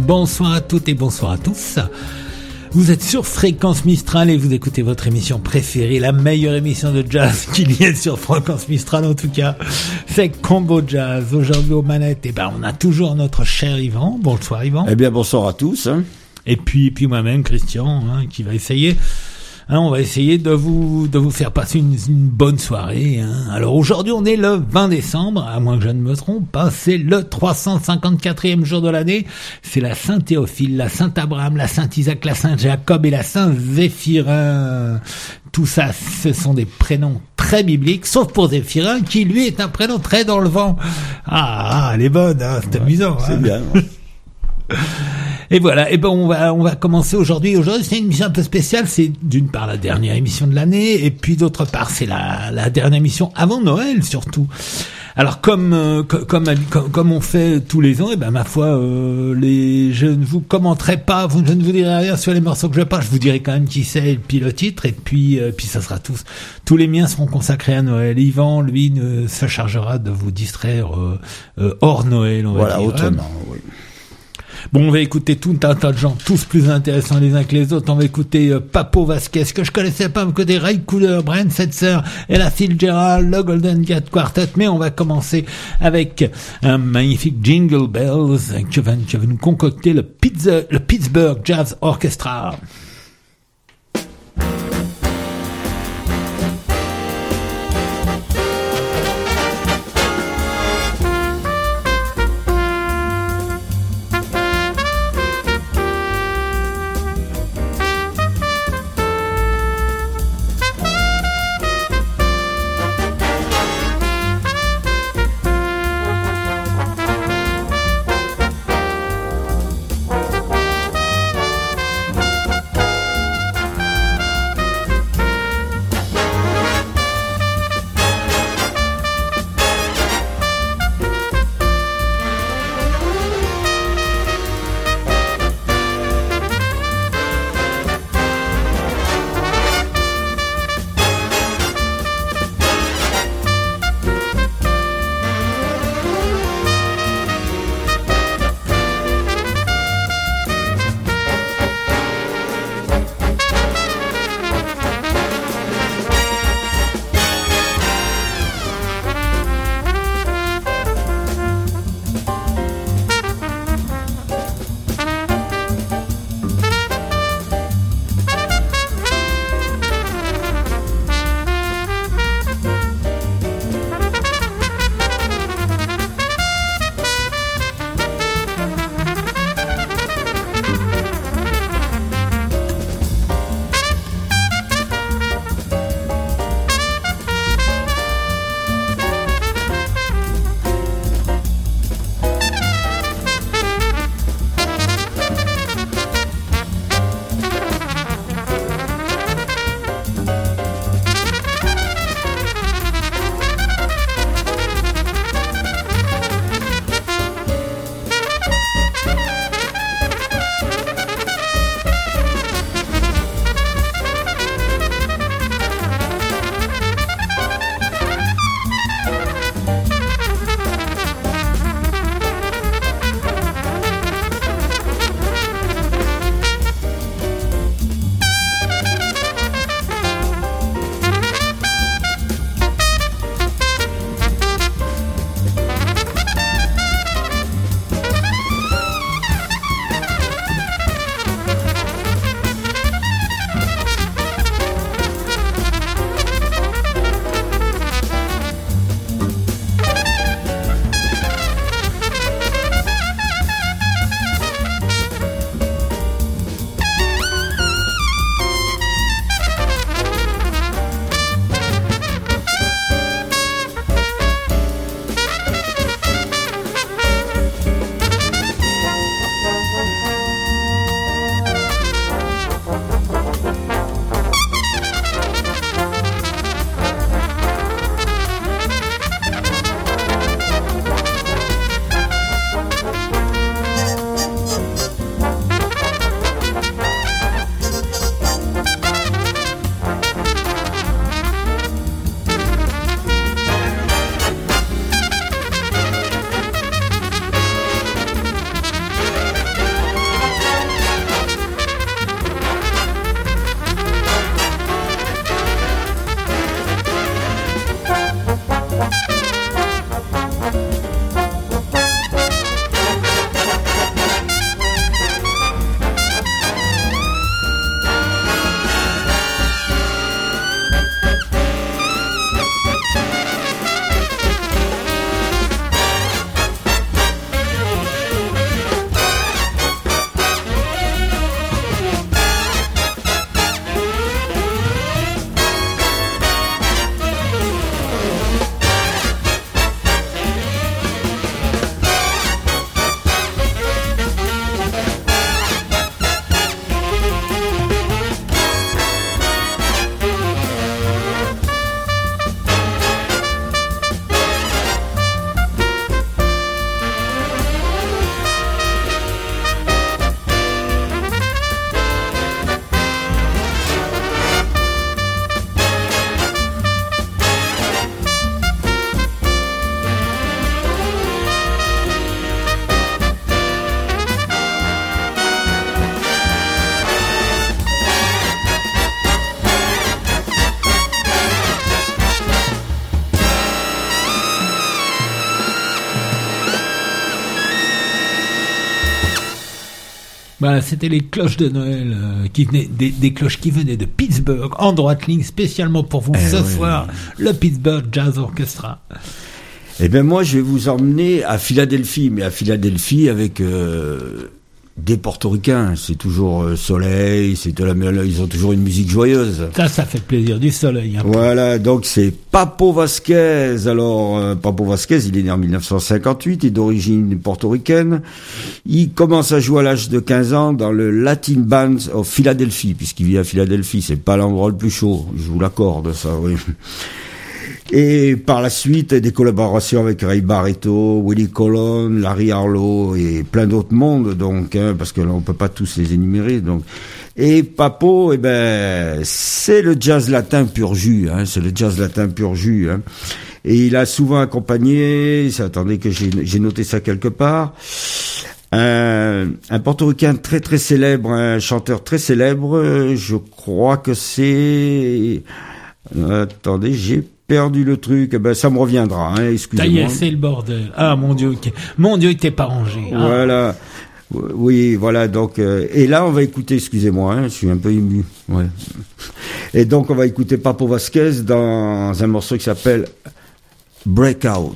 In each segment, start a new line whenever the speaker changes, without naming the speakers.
Bonsoir à toutes et bonsoir à tous. Vous êtes sur Fréquence Mistral et vous écoutez votre émission préférée, la meilleure émission de jazz qu'il y ait sur Fréquence Mistral en tout cas. C'est Combo Jazz. Aujourd'hui aux manettes, on a toujours notre cher Yvan. Bonsoir Yvan.
Eh bien bonsoir à tous.
Et puis moi-même Christian, qui va essayer. On va essayer de vous faire passer une bonne soirée. Alors aujourd'hui, on est le 20 décembre, à moins que je ne me trompe pas, c'est le 354e jour de l'année. C'est la Saint-Théophile, la Saint-Abraham, la Saint-Isaac, la Saint-Jacob et la Saint-Zéphirin. Tout ça, ce sont des prénoms très bibliques, sauf pour Zéphirin, qui lui est un prénom très dans le vent. Elle est bonne, c'est amusant.
C'est bien.
Et voilà, on va commencer aujourd'hui. Aujourd'hui, c'est une émission un peu spéciale. C'est d'une part la dernière émission de l'année, et puis d'autre part, c'est la dernière émission avant Noël, surtout. Alors, comme on fait tous les ans, ma foi, je ne vous commenterai pas, je ne vous dirai rien sur les morceaux que je passe. Je vous dirai quand même qui c'est, et puis le titre, et puis ça sera tous les miens seront consacrés à Noël. Yvan, lui, se chargera de vous distraire hors Noël, on va dire. Voilà, autrement, oui. Bon, on va écouter tout un tas de gens, tous plus intéressants les uns que les autres. On va écouter Papo Vasquez, que je connaissais pas, on va écouter Ray Cooder, Brent Setzer, Ella Fitzgerald, le Golden Gate Quartet. Mais on va commencer avec un magnifique Jingle Bells que va nous concocter le Pittsburgh Jazz Orchestra. Voilà, c'était les cloches de Noël qui venaient des cloches qui venaient de Pittsburgh en droite ligne spécialement pour vous ce soir, le Pittsburgh Jazz Orchestra.
Eh ben moi je vais vous emmener à Philadelphie, mais à Philadelphie avec des Portoricains. C'est toujours soleil, ils ont toujours une musique joyeuse.
Ça fait plaisir, du soleil.
Voilà, donc c'est Papo Vasquez. Alors Papo Vasquez, il est né en 1958, il est d'origine portoricaine. Il commence à jouer à l'âge de 15 ans dans le Latin Band of Philadelphie, puisqu'il vit à Philadelphie. C'est pas l'endroit le plus chaud, je vous l'accorde, ça, oui. Et par la suite, des collaborations avec Ray Barretto, Willie Colon, Larry Harlow et plein d'autres mondes, donc, parce que là, on peut pas tous les énumérer, donc. Et Papo, eh ben, c'est le jazz latin pur jus, c'est le jazz latin pur jus, Et il a souvent accompagné, attendez que j'ai noté ça quelque part, un portoricain très très célèbre, un chanteur très célèbre, je crois que c'est, attendez, j'ai perdu le truc, ben ça me reviendra, excusez-moi.
Ça y est, c'est le bordel. Ah mon Dieu, il t'est pas rangé.
Voilà. Oui, voilà, donc et là on va écouter, excusez-moi, je suis un peu ému. Ouais. Et donc on va écouter Papo Vasquez dans un morceau qui s'appelle Breakout.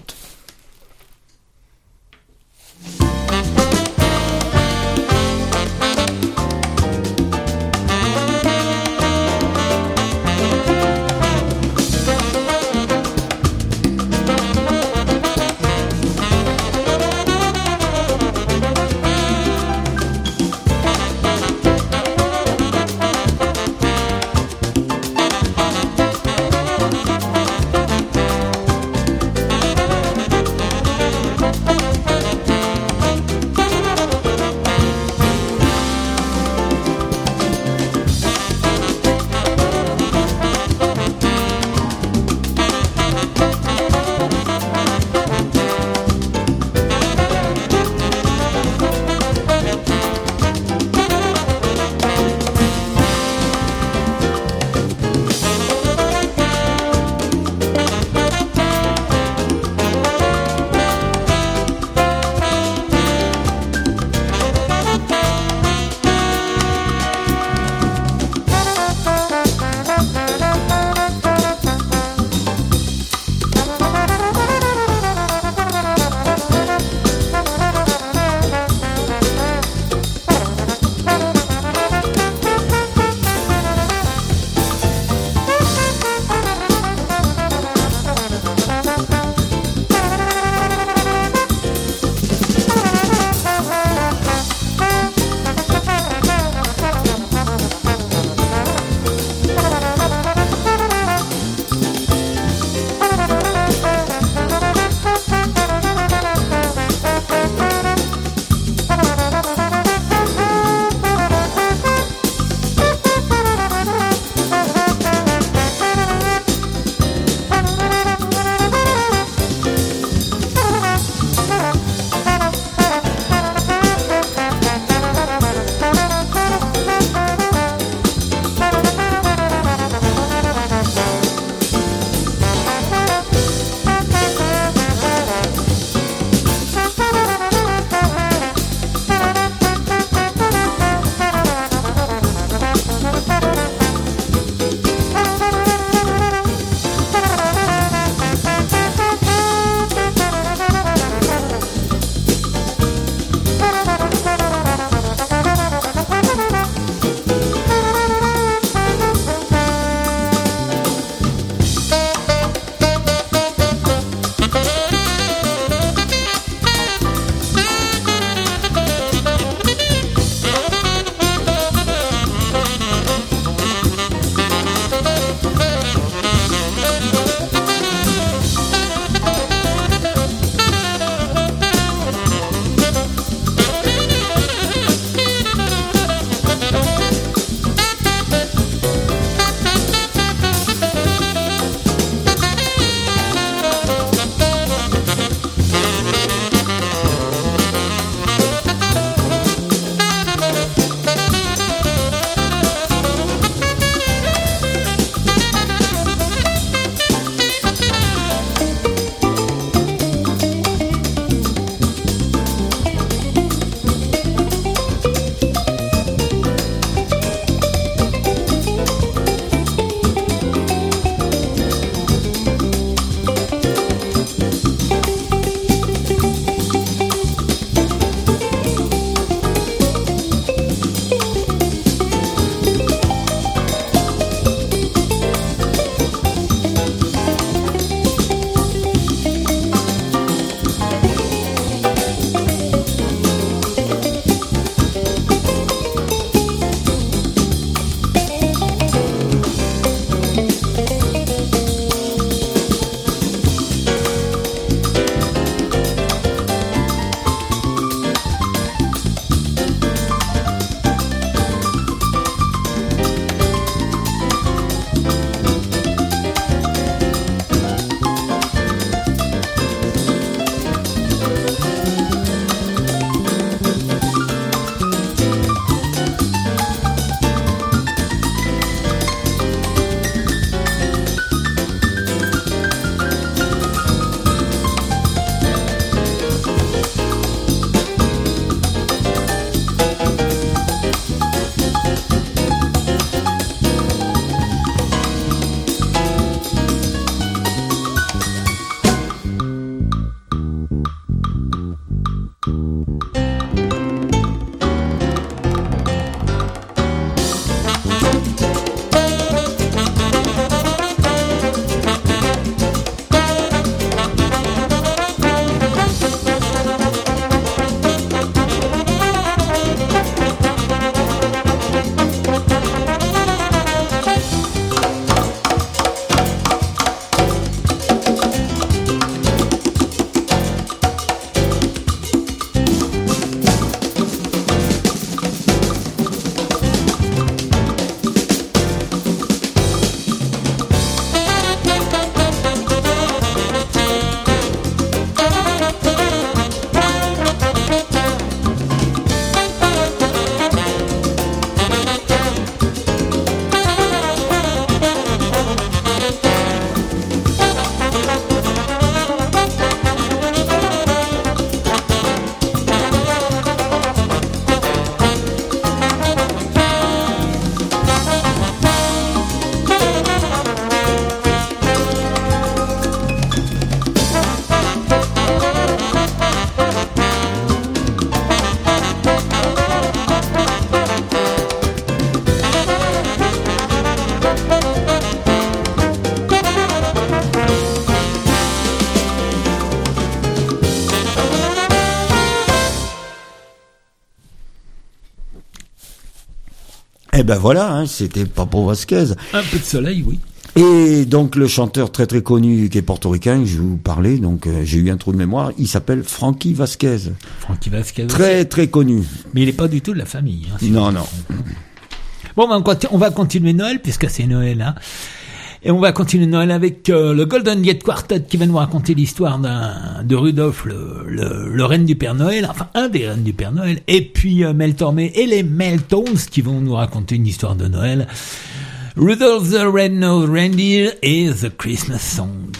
Eh ben voilà, hein, c'était Papo Vasquez.
Un peu de soleil, oui.
Et donc le chanteur très très connu qui est portoricain, je vais vous parler, donc j'ai eu un trou de mémoire, il s'appelle Frankie Vasquez.
Frankie Vasquez.
Très très connu.
Mais il est pas du tout de la famille. Hein,
non.
Bon, on va continuer Noël, puisque c'est Noël, hein. Et on va continuer Noël avec le Golden Gate Quartet qui va nous raconter l'histoire de Rudolph, le reine du Père Noël, enfin un des reines du Père Noël, et puis Mel Tormé et les Meltones qui vont nous raconter une histoire de Noël. Rudolph the Red-Nosed Reindeer et The Christmas Song.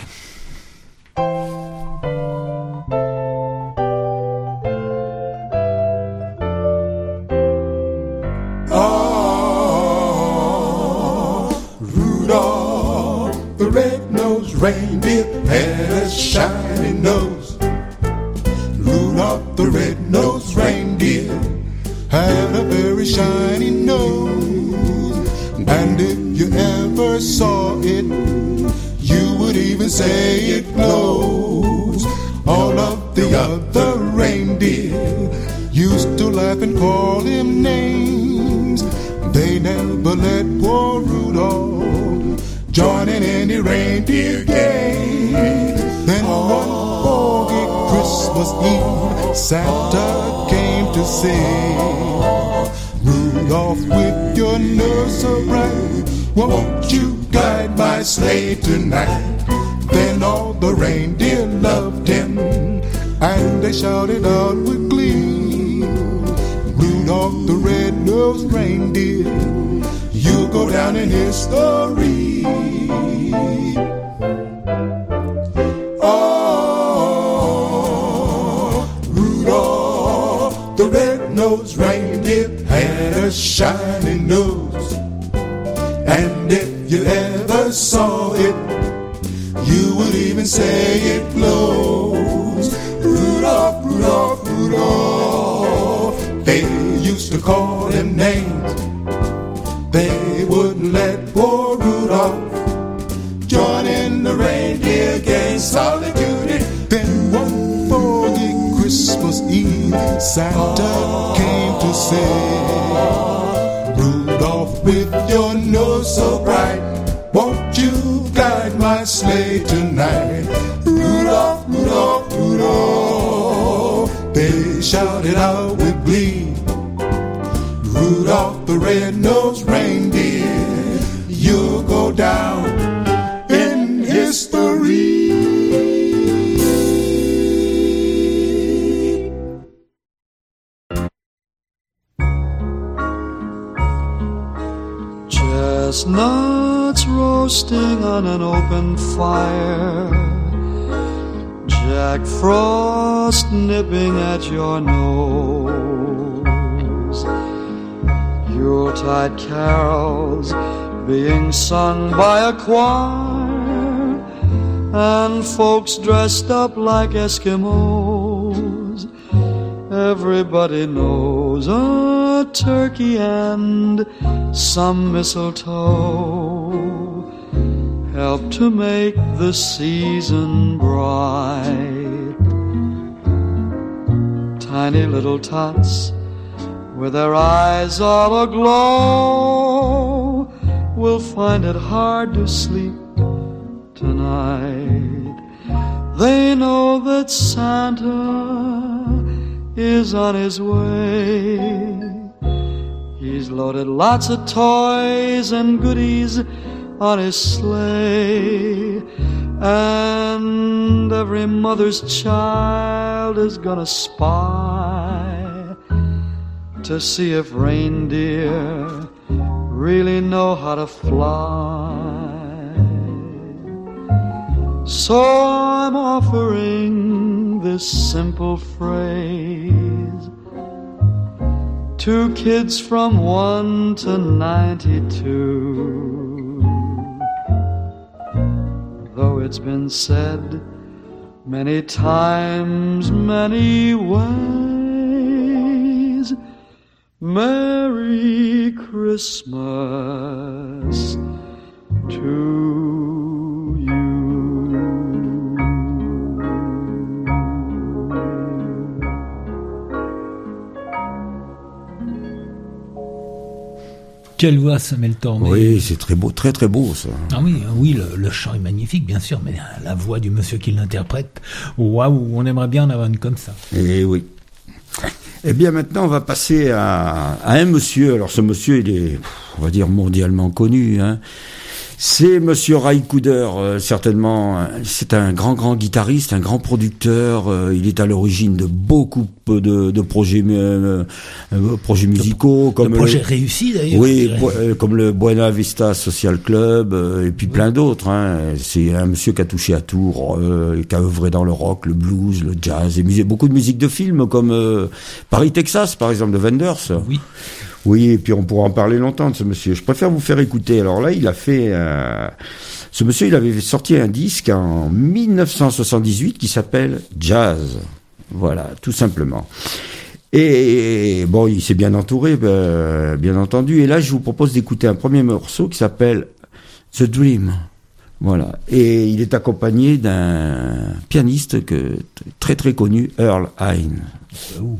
The red-nosed reindeer had a shiny nose. Rudolph the red-nosed reindeer had a very shiny nose. And if you ever saw it, you would even say it glows. All of the other reindeer used to laugh and call him names. They never let poor Rudolph join in any reindeer game. Then one foggy Christmas Eve, Santa came to say, Rudolph, with your nose so bright, won't you guide my sleigh tonight? Then all the reindeer loved him, and they shouted out with glee, Rudolph the red-nosed reindeer, you'll go down in history. Oh, Rudolph the red-nosed reindeer had a shiny nose. And if you ever saw it, you would even say it glows. Rudolph, Rudolph, Rudolph, they used to call him names. They wouldn't let poor Rudolph join in the reindeer game. Solid duty. Then one foggy Christmas Eve, Santa came to say, Rudolph, with your nose so bright, won't you guide my sleigh tonight? Rudolph, Rudolph, Rudolph, they shouted out with glee, Rudolph the red-nosed reindeer, you'll go down in history.
Chestnuts roasting on an open fire, Jack Frost nipping at your nose, Yuletide carols being sung by a choir, and folks dressed up like Eskimos. Everybody knows a turkey and some mistletoe help to make the season bright. Tiny little tots with their eyes all aglow will find it hard to sleep tonight. They know that Santa is on his way. He's loaded lots of toys and goodies on his sleigh, and every mother's child is gonna spy to see if reindeer really know how to fly. So I'm offering this simple phrase to kids from 1 to 92. Though it's been said many times, many ways, Merry Christmas to you.
Quelle voix, Samuel Tormé.
Oui, c'est très beau, très très beau ça.
Ah oui, oui, le chant est magnifique, bien sûr, mais la voix du monsieur qui l'interprète, waouh, on aimerait bien en avoir une comme ça.
Et oui. Eh bien maintenant on va passer à un monsieur. Alors ce monsieur il est, on va dire, mondialement connu, hein. C'est monsieur Ry Cooder, certainement. C'est un grand guitariste, un grand producteur. Il est à l'origine de beaucoup de projets musicaux, comme
le projet réussi d'ailleurs.
Oui, comme le Buena Vista Social Club, et puis plein d'autres. Hein. C'est un monsieur qui a touché à tout, qui a œuvré dans le rock, le blues, le jazz, et beaucoup de musique de film, comme Paris, Texas, par exemple, de Wenders.
Oui.
Oui, et puis on pourra en parler longtemps de ce monsieur. Je préfère vous faire écouter. Alors là, il a fait... ce monsieur, il avait sorti un disque en 1978 qui s'appelle Jazz. Voilà, tout simplement. Et bon, il s'est bien entouré, bien entendu. Et là, je vous propose d'écouter un premier morceau qui s'appelle The Dream. Voilà. Et il est accompagné d'un pianiste très très connu, Earl Hine.
Ouh.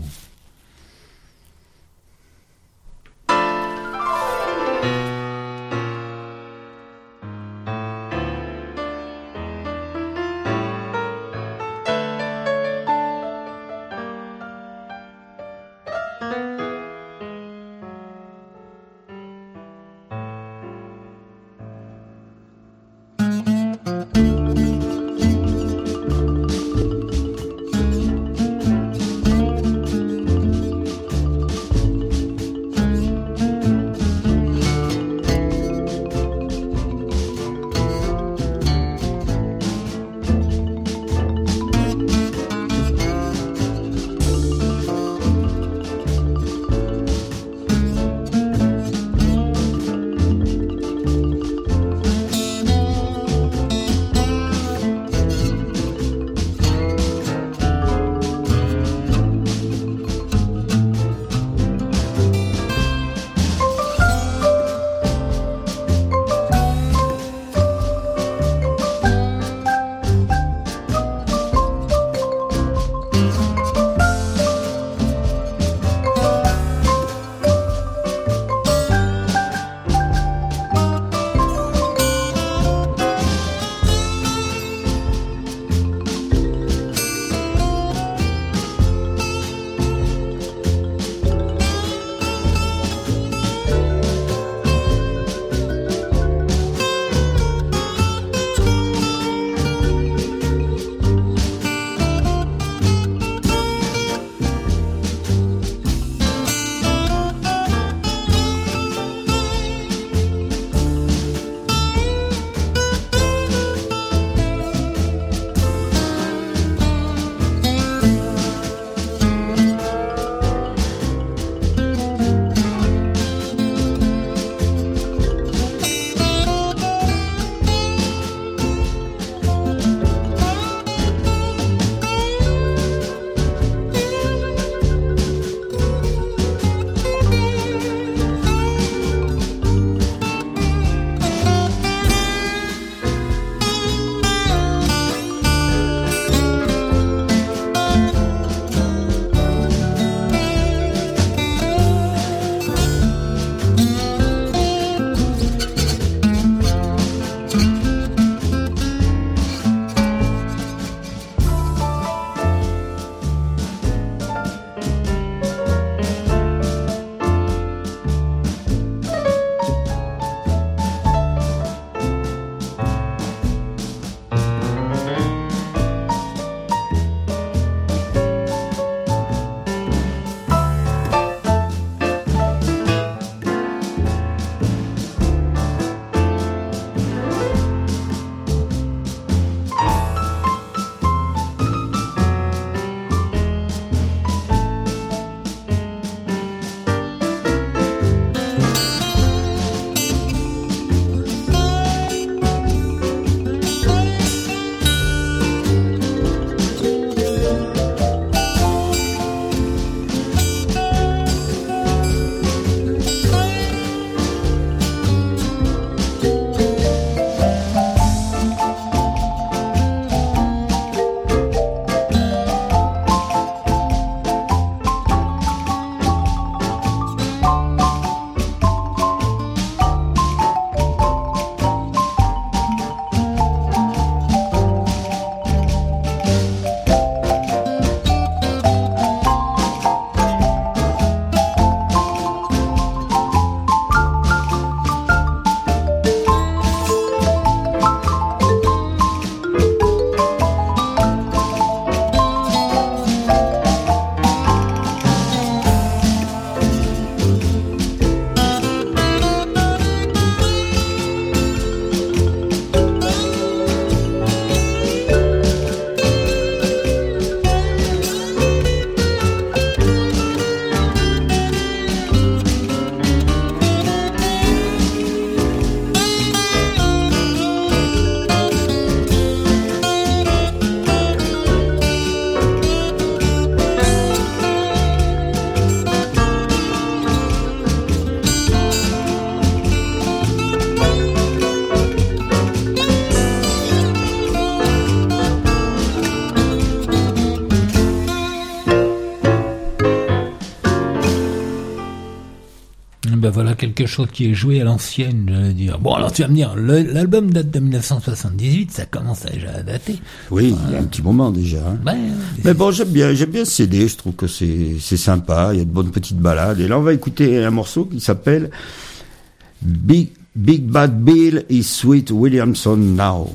ben voilà quelque chose qui est joué à l'ancienne, j'allais dire. Bon, alors tu vas me dire, l'album date de 1978, ça commence déjà à dater.
Oui, il y a un petit moment déjà. Hein.
Ouais,
mais bon, j'aime bien ce CD, je trouve que c'est sympa, il y a de bonnes petites balades. Et là, on va écouter un morceau qui s'appelle Big Bad Bill is Sweet Williamson Now.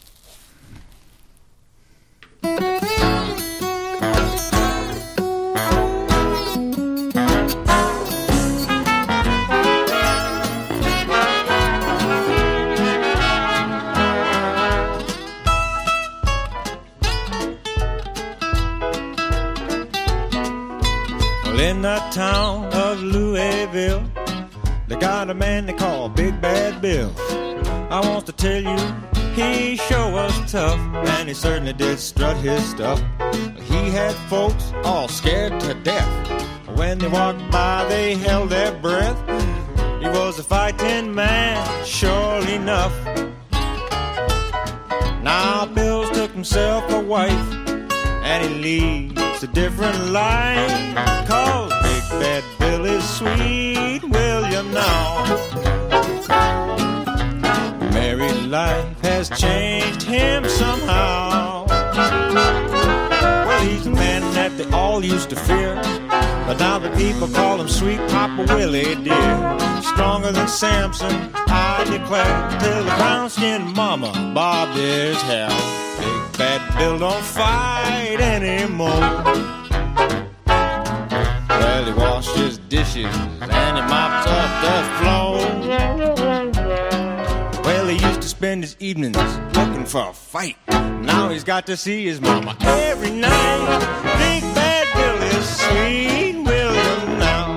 In the town of Louisville, they got a man they call Big Bad Bill. I want to tell you, he sure was tough, and he certainly did strut his stuff. He had folks all scared to death. When they walked by, they held their breath. He was a fighting man, sure enough. Now Bill's took himself a wife, and he leads a different life. 'Cause Big Bad Bill is Sweet William now. Married life has changed him somehow. Well, he's a man that they all used to fear, but now the people call him Sweet Papa Willie, dear. Stronger than Samson, I declare, till the brown-skinned mama bobbed his hair. Big Bad Bill don't fight anymore. Well, he washed his dishes and he mopped up the floor. Well, he used to spend his evenings looking for a fight. Now he's got to see his mama every night. Big Bad Bill is Sweet William now.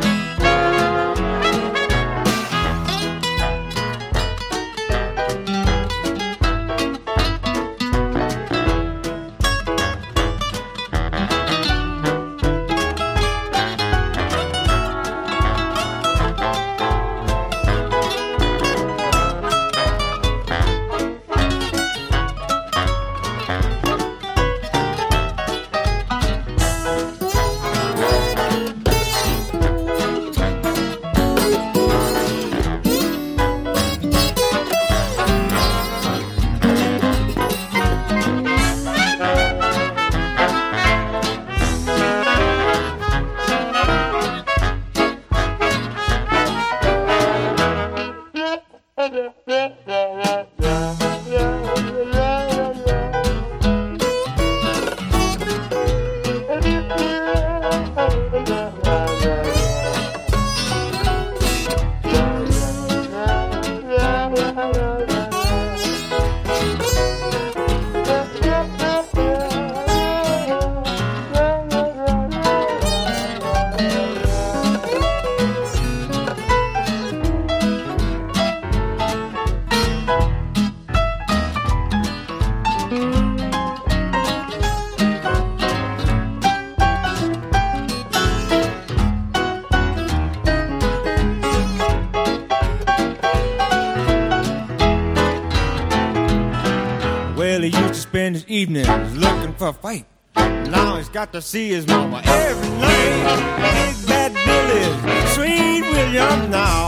His evenings looking for a fight. Now he's got to see his mama every night. Big Bad Bill is Sweet William now.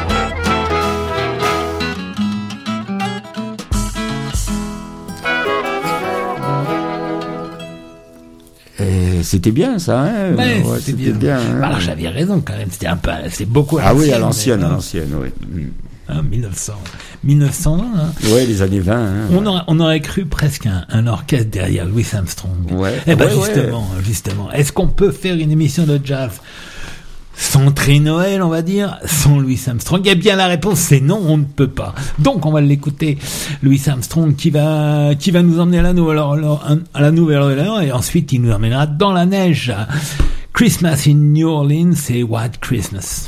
C'était bien ça, hein.
Ouais, c'était bien.
Hein.
Alors j'avais raison quand même. C'était un peu, c'est beaucoup.
Ah oui, à l'ancienne, oui.
1920. Hein.
Ouais, les années 20. Hein,
on aurait cru presque un orchestre derrière Louis Armstrong.
Ouais.
Eh ben justement. Est-ce qu'on peut faire une émission de jazz centrée Noël, on va dire, sans Louis Armstrong? Eh bien, la réponse c'est non, on ne peut pas. Donc, on va l'écouter, Louis Armstrong, qui va nous emmener à la Nouvelle-Orléans, et ensuite il nous emmènera dans la neige. Christmas in New Orleans et White Christmas.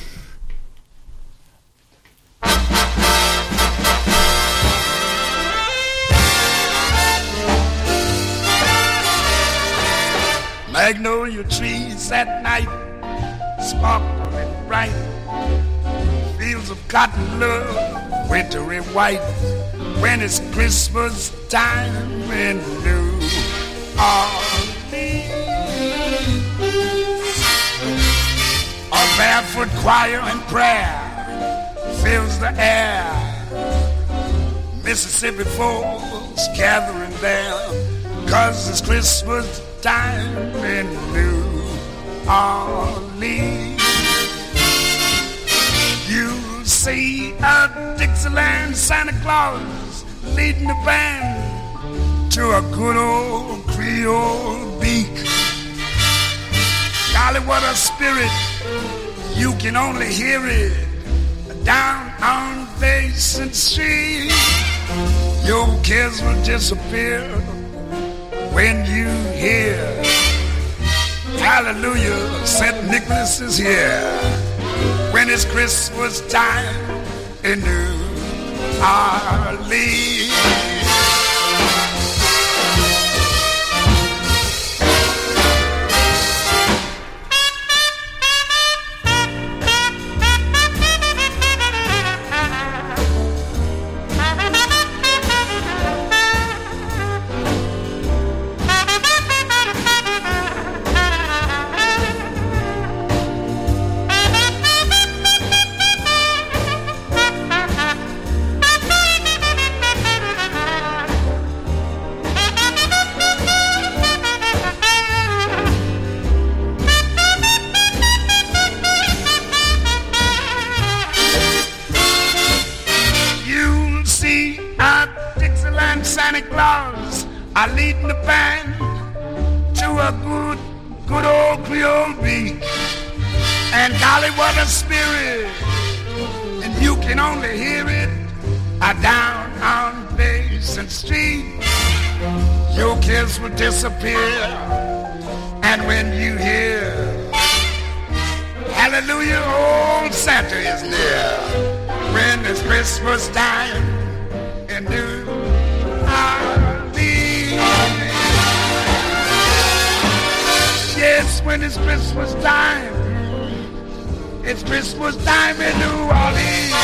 Magnolia trees at night, sparkling bright. Fields of cotton love, wintry white. When it's Christmas time in New Orleans, a barefoot choir and prayer fills the air. Mississippi folks gathering there, 'cause it's Christmas time in New Orleans. You'll see a Dixieland Santa Claus leading the band to a good old Creole beak. Golly, what a spirit, you can only hear it down on Basin Street. Your kids will disappear when you hear, hallelujah, St. Nicholas is here. When it's Christmas time in New Orleans. Santa Claus are leading the band to a good old Creole beat. And golly, what a spirit, and you can only hear it down on Basin Street. Your kids will disappear, and when you hear, hallelujah, old Santa is near. When it's Christmas time in New Orleans. Yes, when it's Christmas time, it's Christmas time in New Orleans.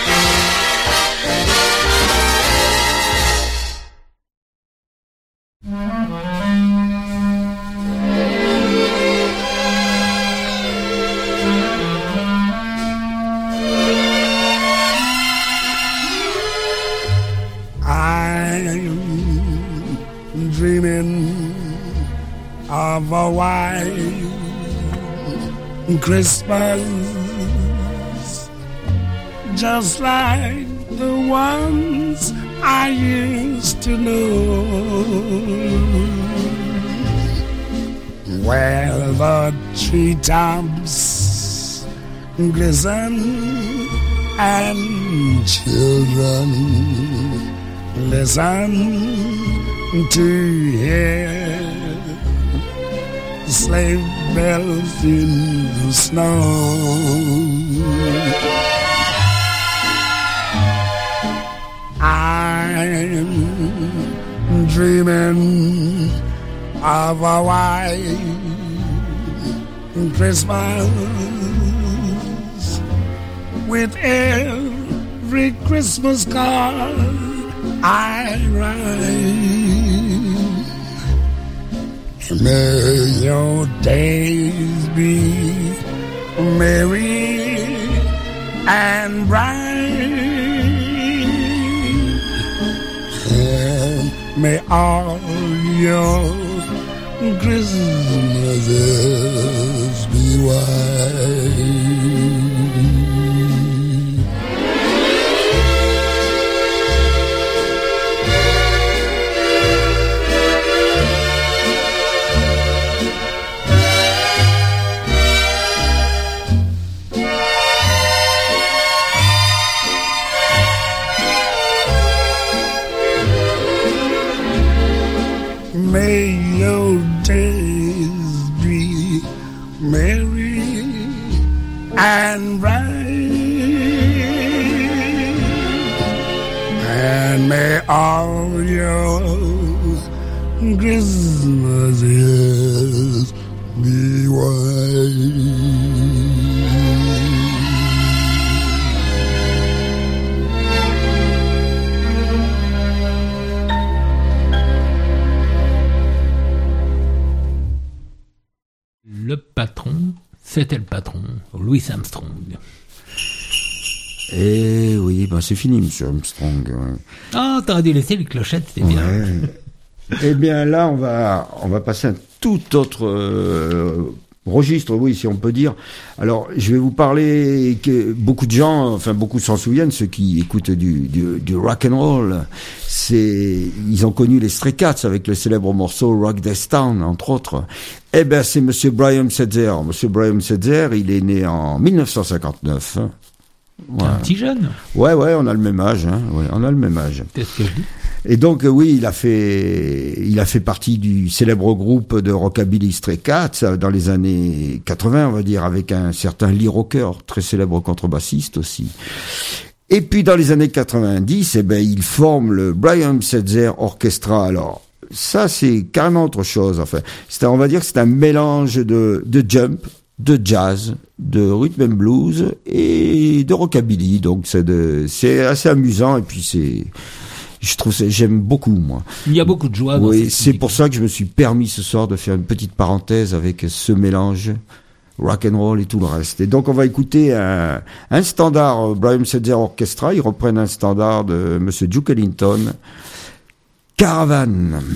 I'm dreaming of a white Christmas, just like the ones I used to know, where the treetops glisten and children listen to hear sleigh bells in the snow. I'm dreaming of a white Christmas with every Christmas card I write. May your days be merry and bright, and may all your Christmases be white. May your days be merry and bright, and may all your Christmases be white.
Le patron, c'était le patron, Louis Armstrong.
Et oui, ben c'est fini, monsieur Armstrong. Ouais.
Ah, t'aurais dû laisser les clochettes, c'était bien.
Eh bien là, on va passer à un tout autre registre, oui, si on peut dire. Alors, je vais vous parler que beaucoup de gens, enfin beaucoup s'en souviennent, ceux qui écoutent du rock and roll. Ils ont connu les Stray Cats avec le célèbre morceau Rock This Town, entre autres. Eh ben, c'est Monsieur Brian Setzer. Monsieur Brian Setzer, il est né en 1959. Voilà.
Un petit jeune.
Ouais, on a le même âge. Hein. Ouais, on a le même âge.
C'est ce que je dis.
Et donc oui, il a fait partie du célèbre groupe de rockabilly Stray Cats dans les années 80, on va dire, avec un certain Lee Rocker, très célèbre contrebassiste aussi. Et puis dans les années 90, eh ben il forme le Brian Setzer Orchestra. Alors ça c'est carrément autre chose. Enfin, on va dire que c'est un mélange de jump, de jazz, de rhythm and blues et de rockabilly. Donc c'est assez amusant et puis j'aime beaucoup, moi.
Il y a beaucoup de joie dans
oui,
cette
c'est
musique.
pour ça que je me suis permis ce soir de faire une petite parenthèse avec ce mélange rock and roll et tout le reste. Et donc on va écouter un standard Brian Setzer Orchestra. Ils reprennent un standard de Monsieur Duke Ellington, Caravan.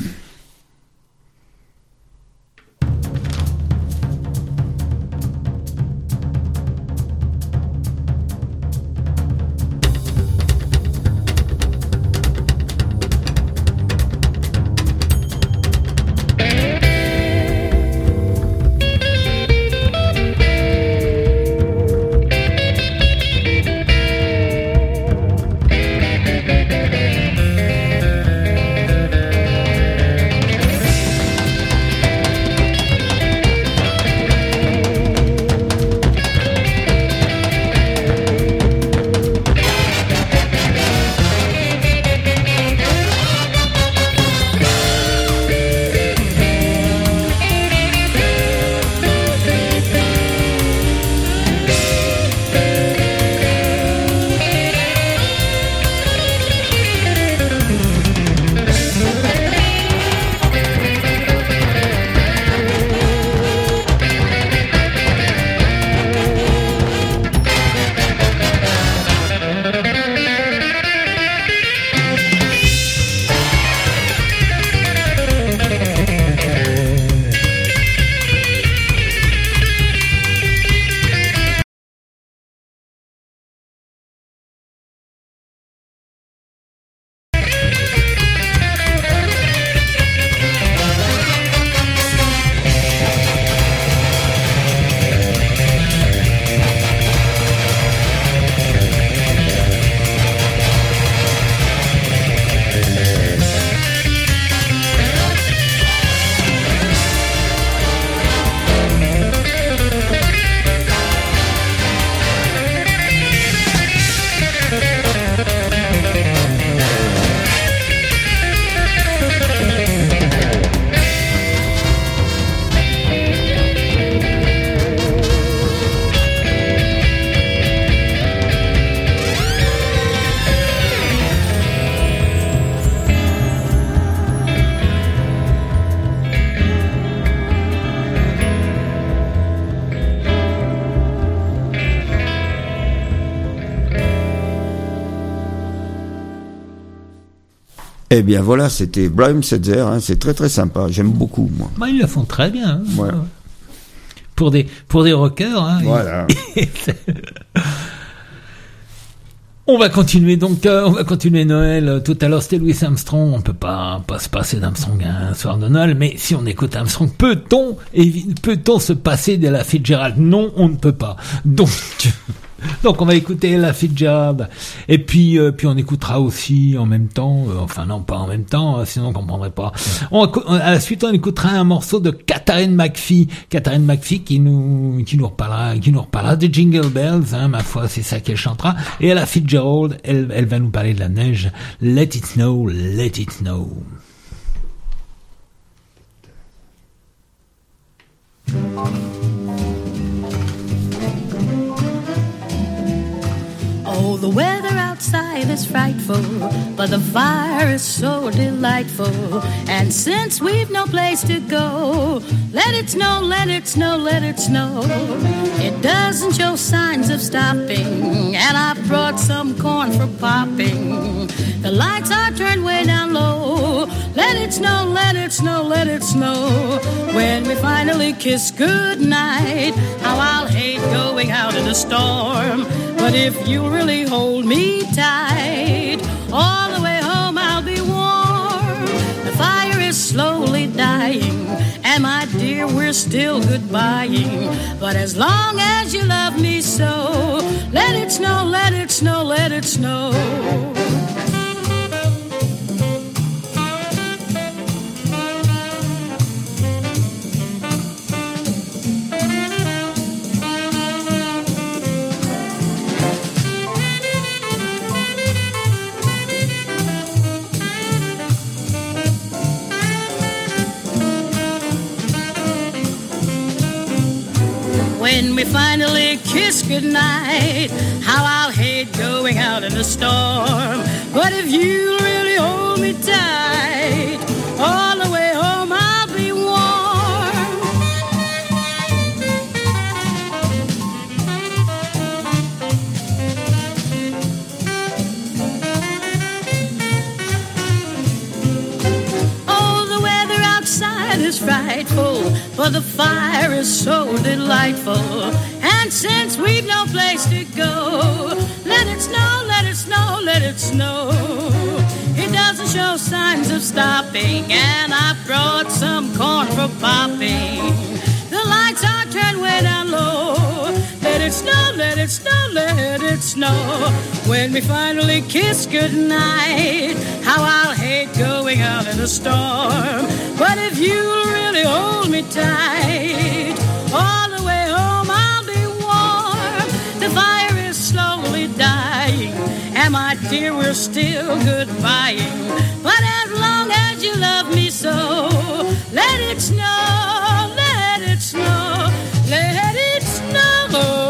Eh bien voilà, c'était Brian Setzer, hein, c'est très très sympa, j'aime beaucoup moi.
Bah, ils le font très bien. Hein.
Ouais.
Pour des rockers. Hein,
voilà.
On va continuer Noël. Tout à l'heure c'était Louis Armstrong. On peut pas se passer d'Armstrong un soir de Noël. Mais si on écoute Armstrong, peut-on se passer de la Fitzgerald? Non, on ne peut pas. Donc on va écouter Ella Fitzgerald et puis on écoutera aussi en même temps, enfin non pas en même temps, sinon on comprendrait pas. À la suite on écoutera un morceau de Catherine McPhee qui nous reparlera des Jingle Bells, hein, ma foi c'est ça qu'elle chantera. Et Ella Fitzgerald, elle va nous parler de la neige. Let it snow, let it snow.
Oh, the weather outside is frightful, but the fire is so delightful. And since we've no place to go, let it snow, let it snow, let it snow. It doesn't show signs of stopping, and I brought some corn for popping. The lights are turned way down low. Let it snow, let it snow, let it snow. When we finally kiss goodnight, how I'll hate going out in a storm. But if you really hold me tight, all the way home I'll be warm. The fire is slowly dying, and my dear, we're still goodbying. But as long as you love me so, let it snow, let it snow, let it snow. When we finally kiss goodnight, how I'll hate going out in a storm. But if you really hold me tight, all the way home I'll be warm. Oh, the weather outside is frightful, but the fire is so delightful. And since we've no place to go, let it snow, let it snow, let it snow. It doesn't show signs of stopping, and I brought some corn for popping. The lights are turned way down low. Let it snow, let it snow, let it snow. When we finally kiss goodnight, how I'll hate going out in a storm. But if you'll really hold me tight, all the way home I'll be warm. The fire is slowly dying, and my dear, we're still goodbying. But as long as you love me so, let it snow, let it snow, let it snow.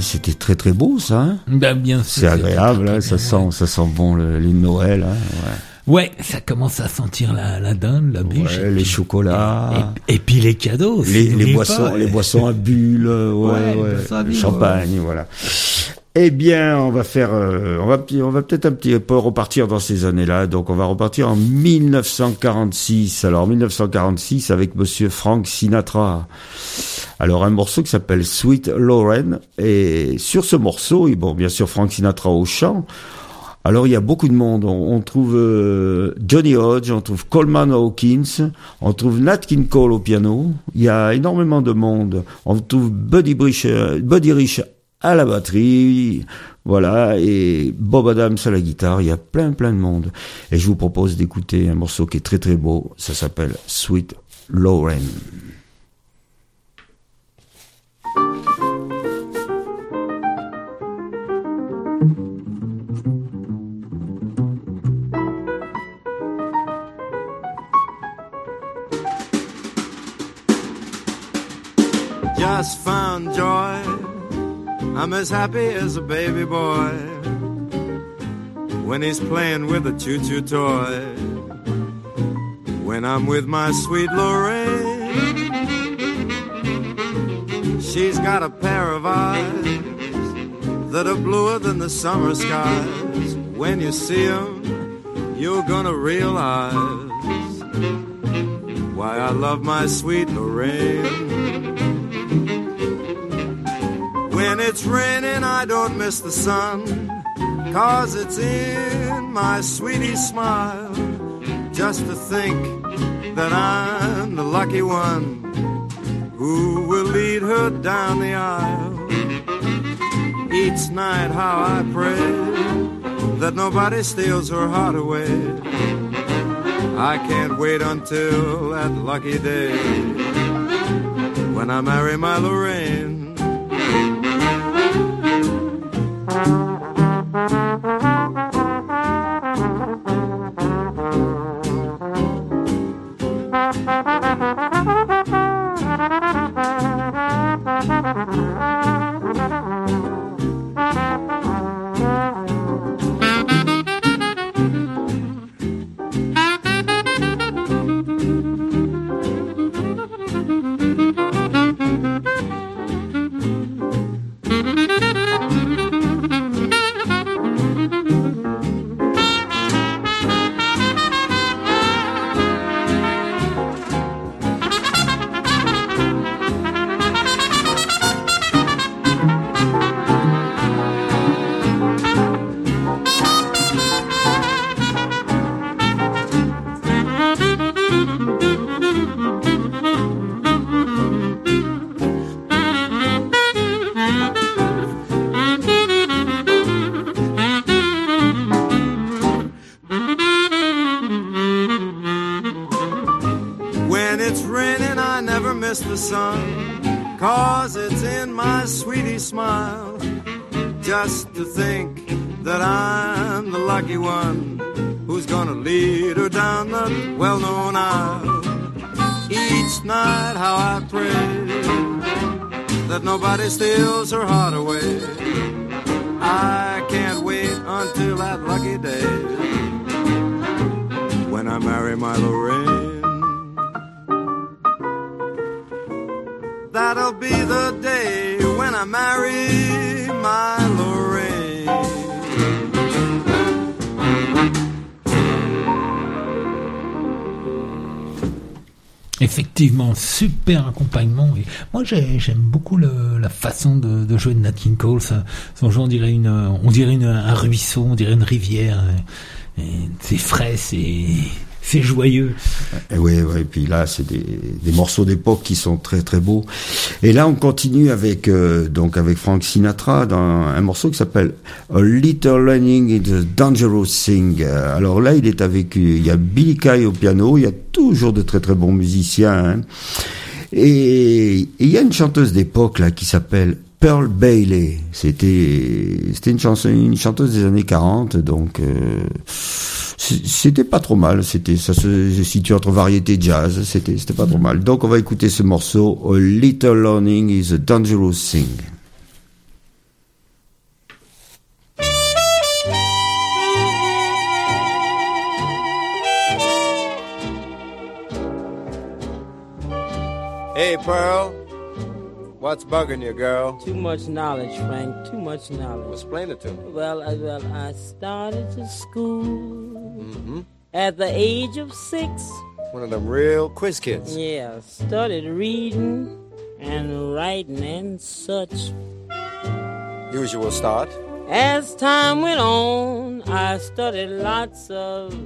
c'était très très beau ça. Hein,
ben, bien sûr.
c'est agréable, hein, ça sent bon les Noël. Hein,
ouais, ça commence à sentir la dinde, la bûche.
Ouais, les chocolats.
Et puis les cadeaux.
Les boissons à bulles,
le
champagne, voilà. Eh bien, on va peut-être un petit peu repartir dans ces années-là. Donc, on va repartir en 1946. Alors, 1946 avec monsieur Frank Sinatra. Alors, un morceau qui s'appelle Sweet Lorraine. Et sur ce morceau, et bon, bien sûr, Frank Sinatra au chant. Alors, il y a beaucoup de monde. On trouve Johnny Hodge, on trouve Coleman Hawkins, on trouve Nat King Cole au piano. Il y a énormément de monde. On trouve Buddy Rich à la batterie, voilà, et Bob Adams à la guitare. Il y a plein de monde. Et je vous propose d'écouter un morceau qui est très très beau. Ça s'appelle Sweet Lorraine.
Just found joy. I'm as happy as a baby boy when he's playing with a choo-choo toy. When I'm with my sweet Lorraine, she's got a pair of eyes that are bluer than the summer skies. When you see them, you're gonna realize why I love my sweet Lorraine. When it's raining, I don't miss the sun, 'cause it's in my sweetie's smile. Just to think that I'm the lucky one who will lead her down the aisle. Each night how I pray that nobody steals her heart away. I can't wait until that lucky day when I marry my Lorraine. The sun, 'cause it's in my sweetie smile. Just to think that I'm the lucky one who's gonna lead her down the well-known aisle. Each night how I pray that nobody steals her heart away. I can't wait until that lucky day when I marry my Lorraine. That'll be the day when I marry my Lorraine.
Effectivement, super accompagnement. Et moi, j'aime beaucoup la façon de jouer de Nat King Cole. Son jeu, on dirait un ruisseau, on dirait une rivière. Et c'est frais, c'est joyeux.
Oui, et puis là, c'est des morceaux d'époque qui sont très très beaux. Et là, on continue avec Frank Sinatra dans un morceau qui s'appelle A Little Learning in the Dangerous Thing. Alors là, il y a Billy Kay au piano, il y a toujours de très très bons musiciens. Hein. Et il y a une chanteuse d'époque là qui s'appelle Pearl Bailey. C'était une chanteuse des années 40, donc c'était pas trop mal. Ça se situe entre variété et jazz. C'était pas trop mal. Donc on va écouter ce morceau, A Little Learning is a Dangerous Thing.
Hey, Pearl. What's bugging you, girl?
Too much knowledge, Frank. Too much knowledge.
Explain it to me.
Well, I started to school at the age of 6.
One of them real quiz kids.
Yeah, started reading and writing and such.
Usual start.
As time went on, I studied lots of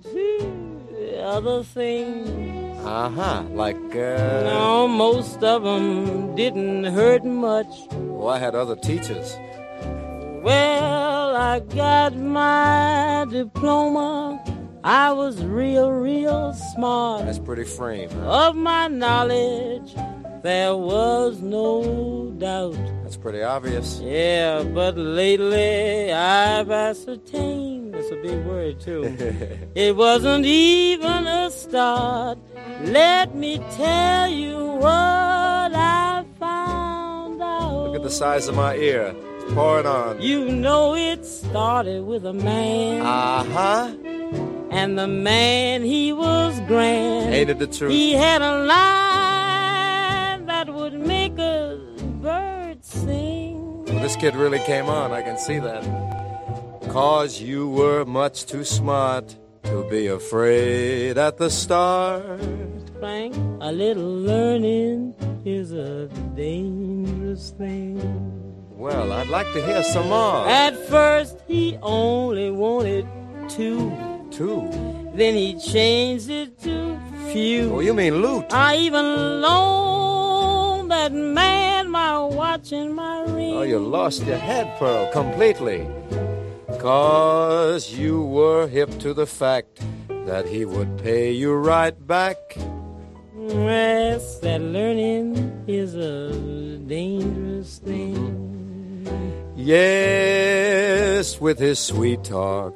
other things.
Like,
No, most of them didn't hurt much.
Well, I had other teachers.
Well, I got my diploma. I was real smart.
That's pretty frame, huh?
Of my knowledge, there was no doubt.
That's pretty obvious.
Yeah, but lately I've ascertained, that's a big word too, it wasn't even a start. Let me tell you what I found out.
Look at the size of my ear. It's pouring on.
You know it started with a man. And the man, he was grand.
Ain't it the truth?
He had a line that would make a bird sing.
Well, this kid really came on, I can see that. 'Cause you were much too smart to be afraid at the start.
Frank, a little learning is a dangerous thing.
Well, I'd like to hear some more.
At first, he only wanted 2.
2?
Then he changed it to few.
Oh, you mean loot?
I even loaned that man my watch and my ring.
Oh, you lost your head, Pearl, completely. 'Cause you were hip to the fact that he would pay you right back.
Yes, that learning is a dangerous thing.
Yes, with his sweet talk,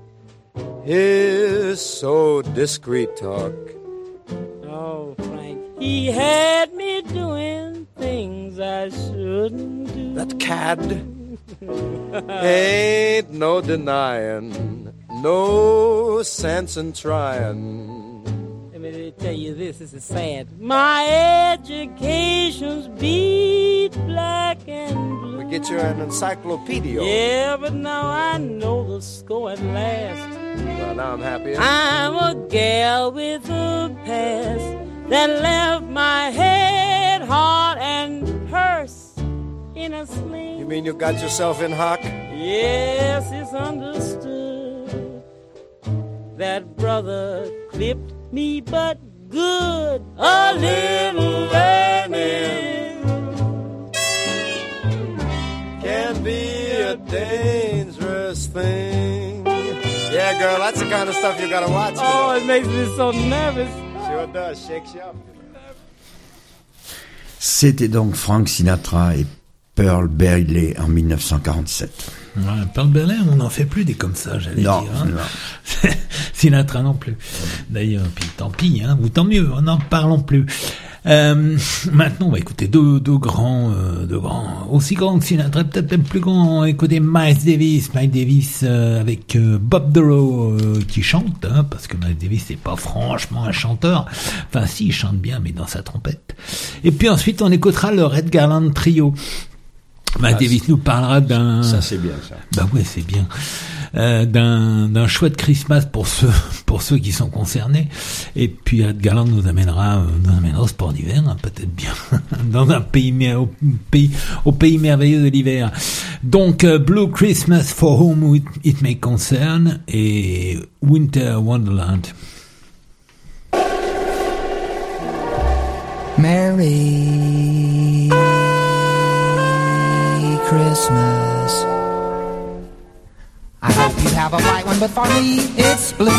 his so discreet talk.
Oh, Frank, he had me doing things I shouldn't do.
That cad. Ain't no denying, no sense in trying.
Let me tell you this is sad. My education's beat black and blue.
We get you an encyclopedia.
Yeah, but now I know the score at last.
Well, now I'm happy.
I'm a gal with a past that left my head, heart, and purse in a sling.
You mean you got yourself in hock?
Yes, it's understood. That brother clipped me, but good. A little learning
can be a dangerous thing. Yeah, girl, that's the kind of stuff you gotta watch.
Oh, it makes me so nervous.
Sure does, shakes you up.
C'était donc Frank Sinatra et Pearl Bailey en 1947.
Ouais, Pearl Bailey, on n'en fait plus des comme ça, j'allais dire.
Non.
Sinatra non plus. D'ailleurs, puis tant pis, ou tant mieux, n'en parlons plus. Maintenant, on va écouter deux grands, aussi grands que Sinatra, peut-être même plus grands. Écoutez Miles Davis avec Bob Dorough qui chante, parce que Miles Davis c'est pas franchement un chanteur. Enfin, si, il chante bien, mais dans sa trompette. Et puis ensuite, on écoutera le Red Garland Trio. Miles Davis nous parlera d'un...
Ça, c'est bien, ça.
Bah ouais, c'est bien. D'un chouette Christmas pour ceux qui sont concernés. Et puis Red Garland nous amènera au sport d'hiver, peut-être bien, dans un au pays merveilleux de l'hiver. Donc Blue Christmas for whom it may concern et Winter Wonderland.
Merry Christmas. I hope you have a bright one, but for me it's blue.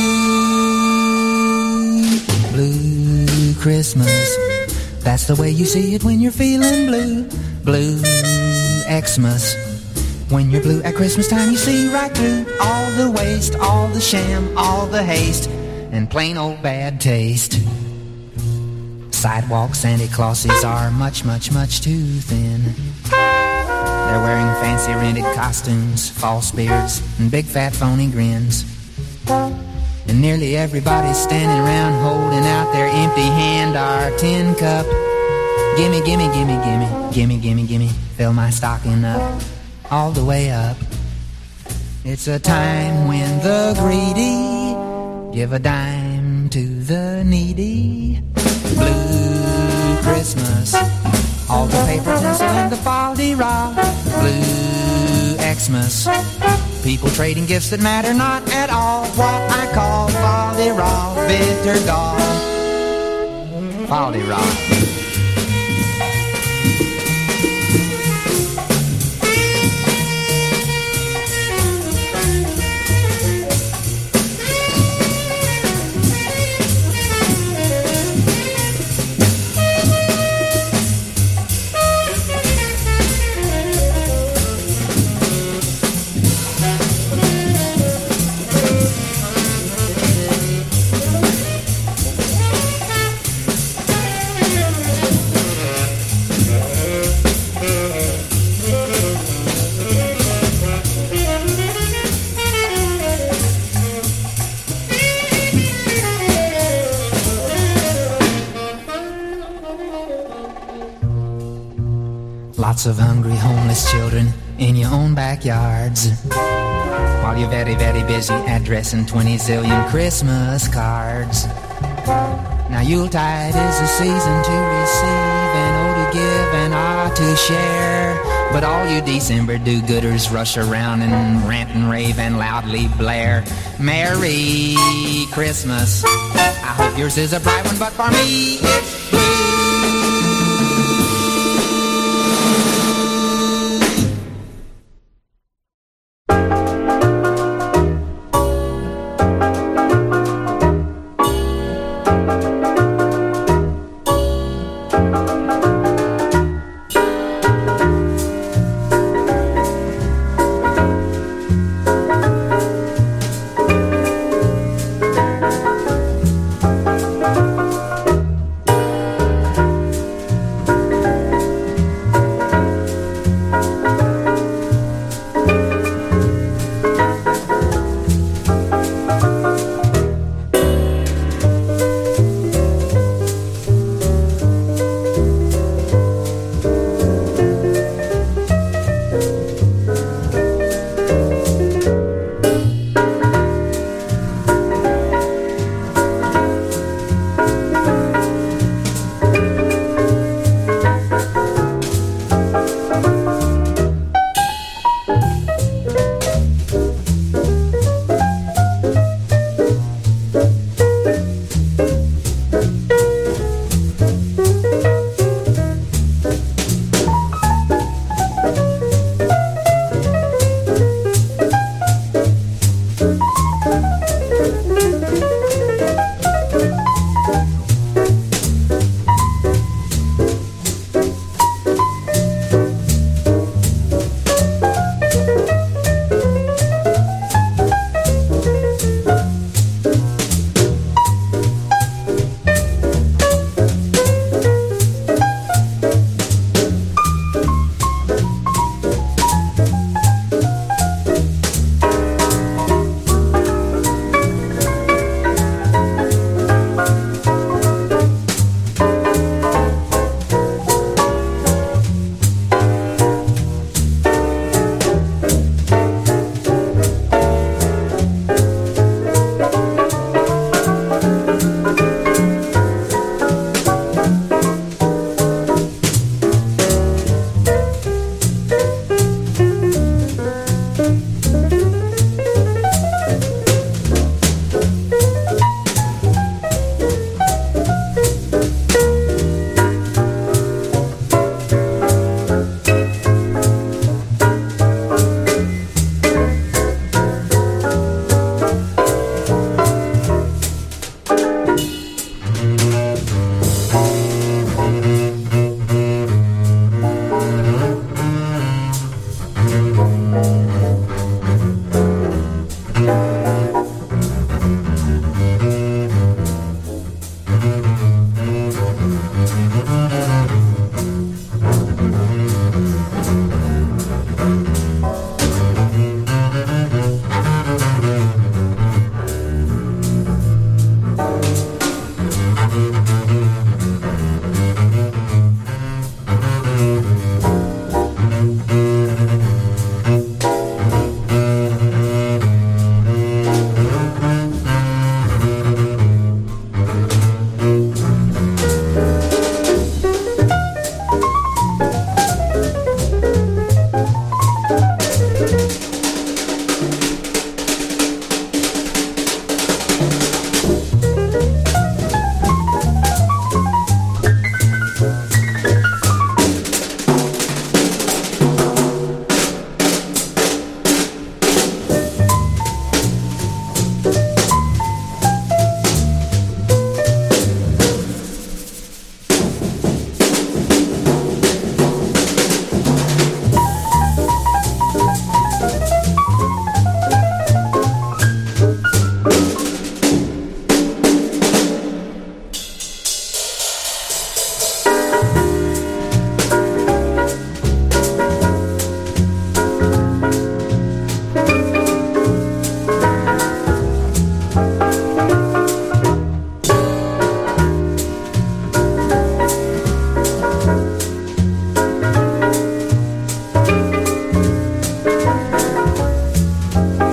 Blue Christmas. That's the way you see it when you're feeling blue. Blue Xmas. When you're blue at Christmas time, you see right through all the waste, all the sham, all the haste, and plain old bad taste. Sidewalk Santa Clauses are much, much, much too thin. They're wearing fancy rented costumes, false beards, and big fat phony grins. And nearly everybody's standing around holding out their empty hand or tin cup. Gimme, gimme, gimme, gimme, gimme, gimme, gimme, fill my stocking up, all the way up. It's a time when the greedy give a dime to the needy. Blue Christmas, all the paper tinsel and the fol-de-rol. Blue Xmas, people trading gifts that matter not at all. What I call fol-de-rol, bitter gall. Fol-de-rol. Lots of hungry homeless children in your own backyards, while you're very, very busy addressing 20 zillion Christmas cards. Now Yuletide is a season to receive and O to give and R to share. But all you December do-gooders rush around and rant and rave and loudly blare Merry Christmas. I hope yours is a bright one, but for me it's blue.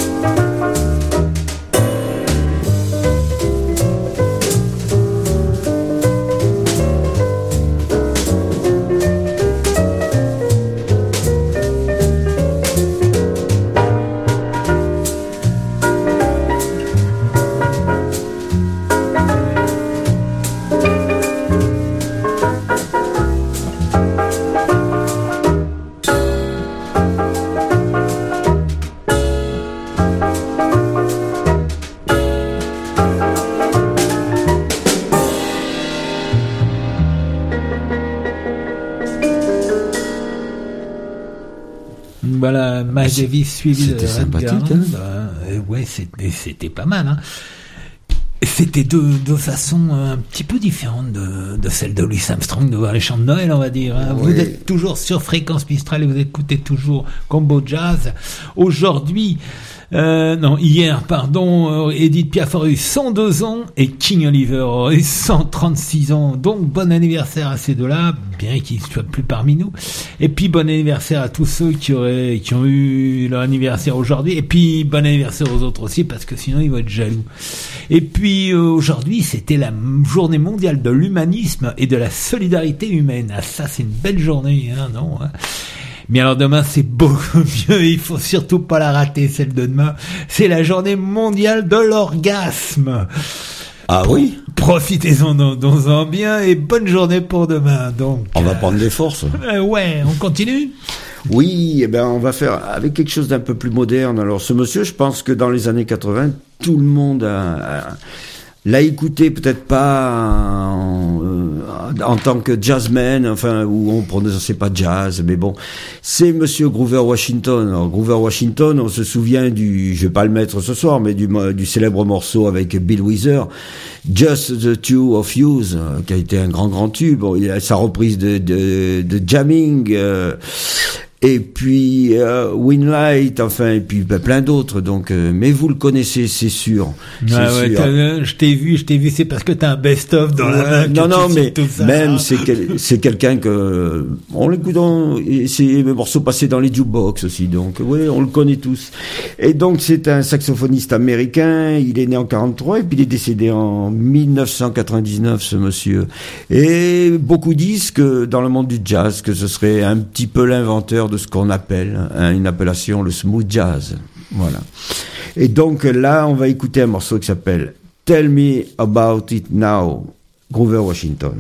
Voilà, Miles Davis suivi de
C'était sympathique,
Redgarden.
hein.
Ouais, c'était pas mal, hein. C'était de façon un petit peu différente de celle de Louis Armstrong, de voir les chants de Noël, on va dire, hein.
Oui.
Vous êtes toujours sur Fréquence Mistral et vous écoutez toujours Combo Jazz. Aujourd'hui, hier, Edith Piaf aurait eu 102 ans et King Oliver aurait eu 136 ans. Donc, bon anniversaire à ces deux-là, bien qu'ils ne soient plus parmi nous. Et puis, bon anniversaire à tous ceux qui ont eu leur anniversaire aujourd'hui. Et puis, bon anniversaire aux autres aussi, parce que sinon, ils vont être jaloux. Et puis, aujourd'hui, c'était la journée mondiale de l'humanisme et de la solidarité humaine. Ah, ça, c'est une belle journée, hein, non, hein. Mais alors demain, c'est beaucoup mieux, il faut surtout pas la rater, celle de demain. C'est la journée mondiale de l'orgasme.
Ah oui?
Profitez-en dans bien et bonne journée pour demain. Donc,
On va prendre des forces.
Ouais, on continue?
Oui, eh ben on va faire avec quelque chose d'un peu plus moderne. Alors ce monsieur, je pense que dans les années 80, tout le monde l'a écouté, peut-être pas en tant que jazzman, enfin, où on prononçait pas jazz, mais bon. C'est monsieur Grover Washington. Alors, Grover Washington, on se souvient je vais pas le mettre ce soir, mais du célèbre morceau avec Bill Withers, Just the Two of Yous, qui a été un grand tube. Bon, il a sa reprise de Jamming, et puis Winlight, enfin, et puis plein d'autres. Donc, mais vous le connaissez, c'est sûr.
Ouais, je t'ai vu. C'est parce que t'as un best-of dans la main.
Non, mais
tout ça,
même
hein.
c'est quelqu'un que on l'écoute. C'est des morceaux passés dans les jukebox aussi. Donc, oui, on le connaît tous. Et donc, c'est un saxophoniste américain. Il est né en 43 et puis il est décédé en 1999, ce monsieur. Et beaucoup disent que dans le monde du jazz, que ce serait un petit peu l'inventeur de ce qu'on appelle une appellation, le smooth jazz. Voilà. Et donc là, on va écouter un morceau qui s'appelle Tell Me About It Now, Grover Washington.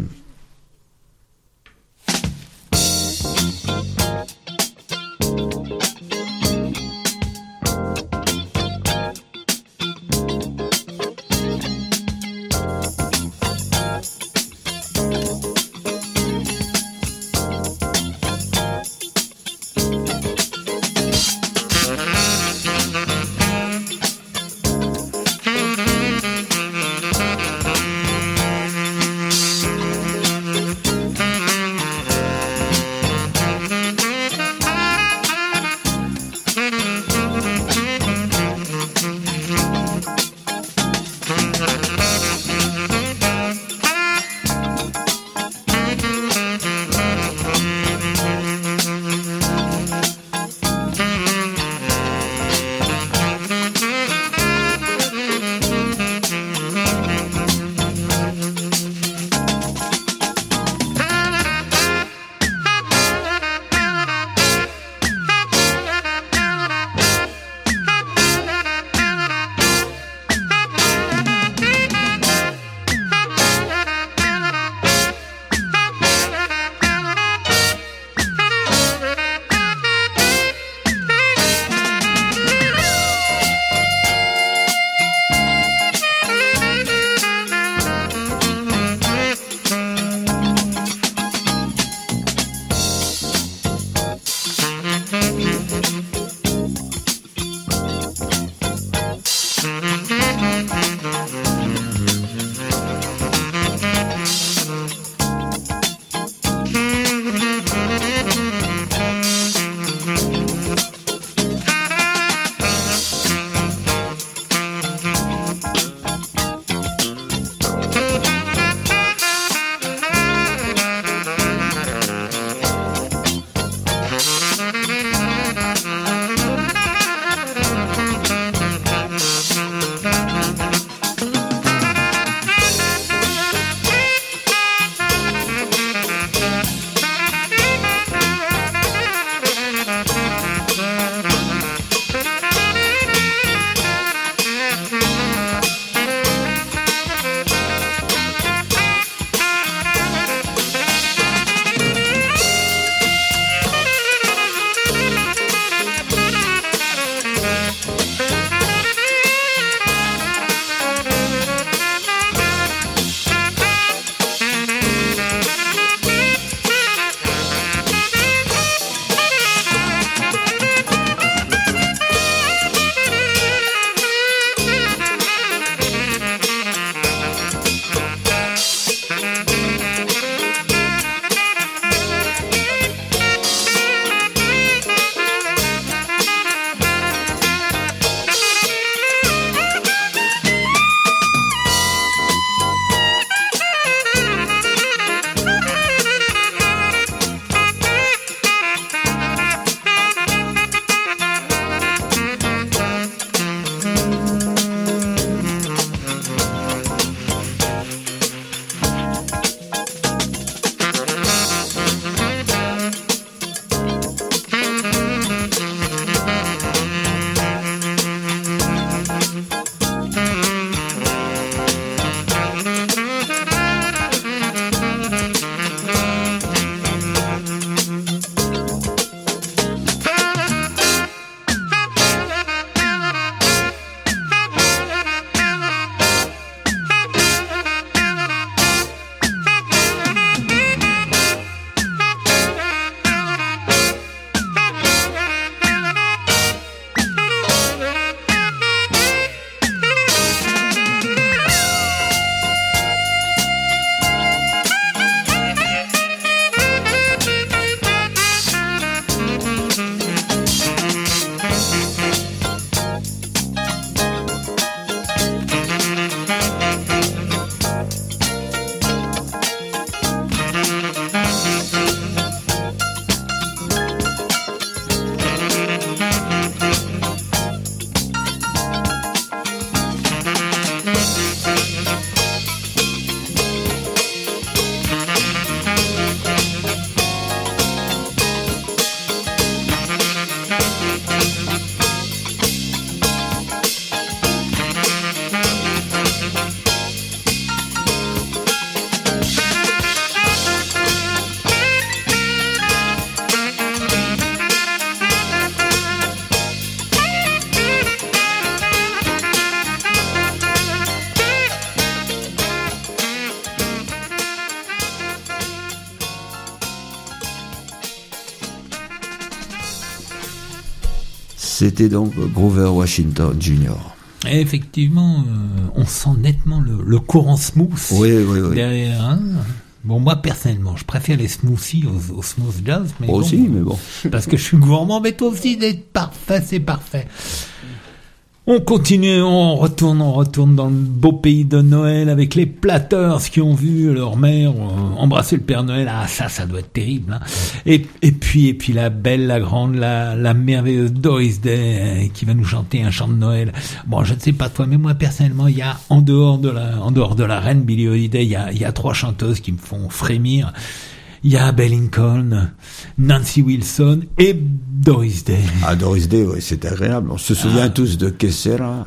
C'était donc Grover Washington Jr.
Et effectivement, on sent nettement le courant smooth derrière. Hein. Bon, moi personnellement, je préfère les smoothies aux smooth jazz, mais
aussi, mais bon.
Parce que je suis gourmand, mais toi aussi d'être parfait, c'est parfait. On continue, on retourne dans le beau pays de Noël avec les Platters qui ont vu leur mère embrasser le Père Noël. Ah, ça doit être terrible, hein. Et puis la belle, la grande, la merveilleuse Doris Day qui va nous chanter un chant de Noël. Bon, je ne sais pas toi, mais moi personnellement, il y a en dehors de la reine Billie Holiday, il y a 3 chanteuses qui me font frémir. Il y a Abbey Lincoln, Nancy Wilson et Doris Day.
Ah, Doris Day, oui, c'est agréable. On se souvient tous de Que Sera.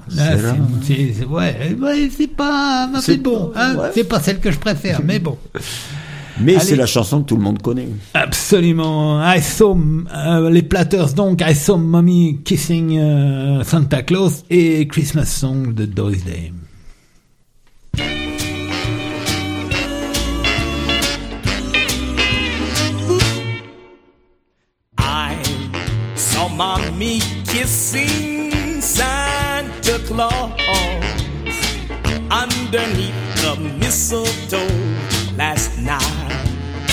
C'est pas, c'est bon, hein. Ouais. C'est pas celle que je préfère, mais bon.
Mais allez, c'est la chanson que tout le monde connaît.
Absolument. Les Platters donc, I Saw Mommy Kissing Santa Claus et Christmas Song de Doris Day.
Mommy kissing Santa Claus underneath the mistletoe last night.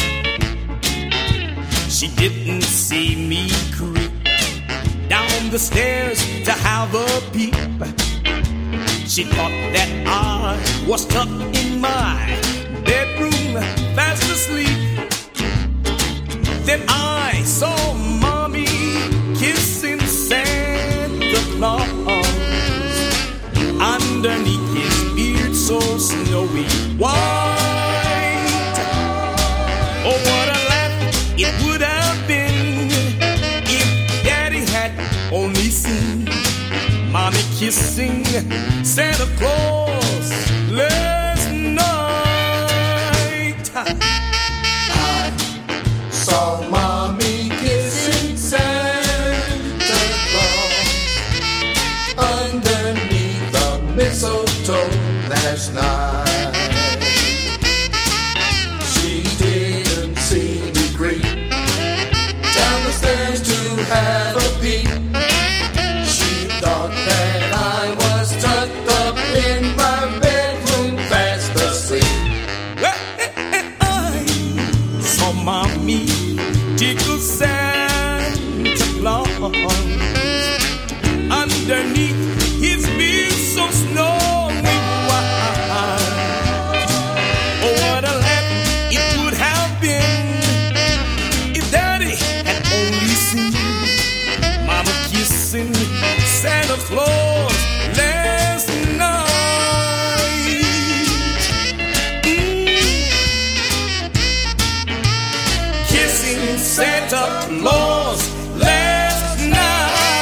She didn't see me creep down the stairs to have a peep. She thought that I was tucked in my bedroom fast asleep. Then I saw Mommy kissing Santa Claus underneath his beard so snowy white. Oh, what a laugh it would have been if Daddy had only seen Mommy kissing Santa Claus last night.
I saw Mommy kissing Santa underneath the mistletoe last night. She didn't see me creep down the stairs to have a peep. She thought that I was tucked up in my bedroom fast asleep.
I saw Mommy tickle Santa Claus underneath his beard so snowy white. Oh, what a laugh it would have been if Daddy had only seen Mama kissing Santa Claus last night. Kissing Santa Claus last night.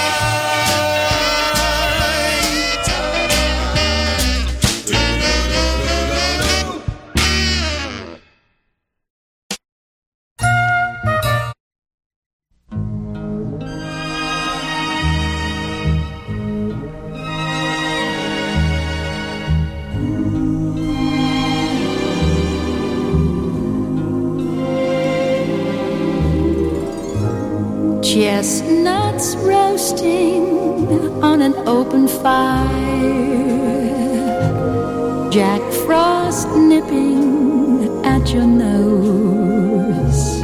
Chestnuts roasting on an open fire, Jack Frost nipping at your nose,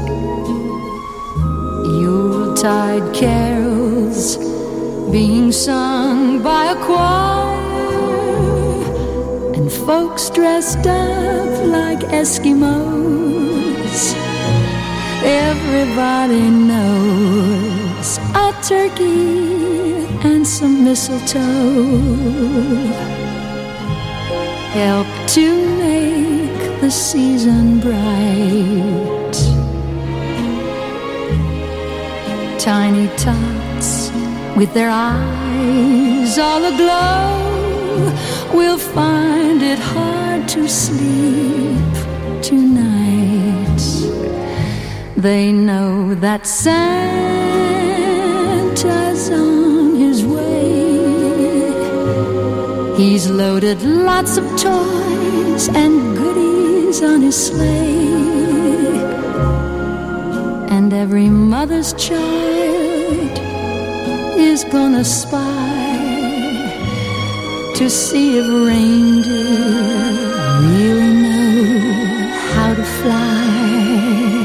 Yuletide carols being sung by a choir, and folks dressed up like Eskimos. Everybody knows a turkey and some mistletoe help to make the season bright. Tiny tots with their eyes all aglow will find it hard to sleep tonight. They know that Santa's on his way. He's loaded lots of toys and goodies on his sleigh, and every mother's child is is gonna spy to see if reindeer really know how to fly.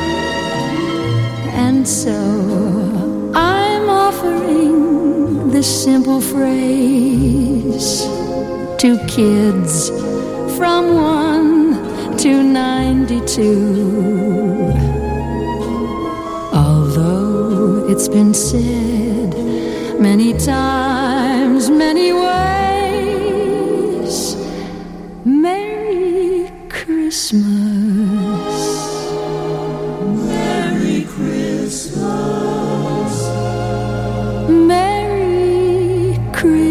And so I'm offering this simple phrase to kids from 1 to 92. Although it's been said many times, many ways, Merry Christmas. Merry Christmas. Merry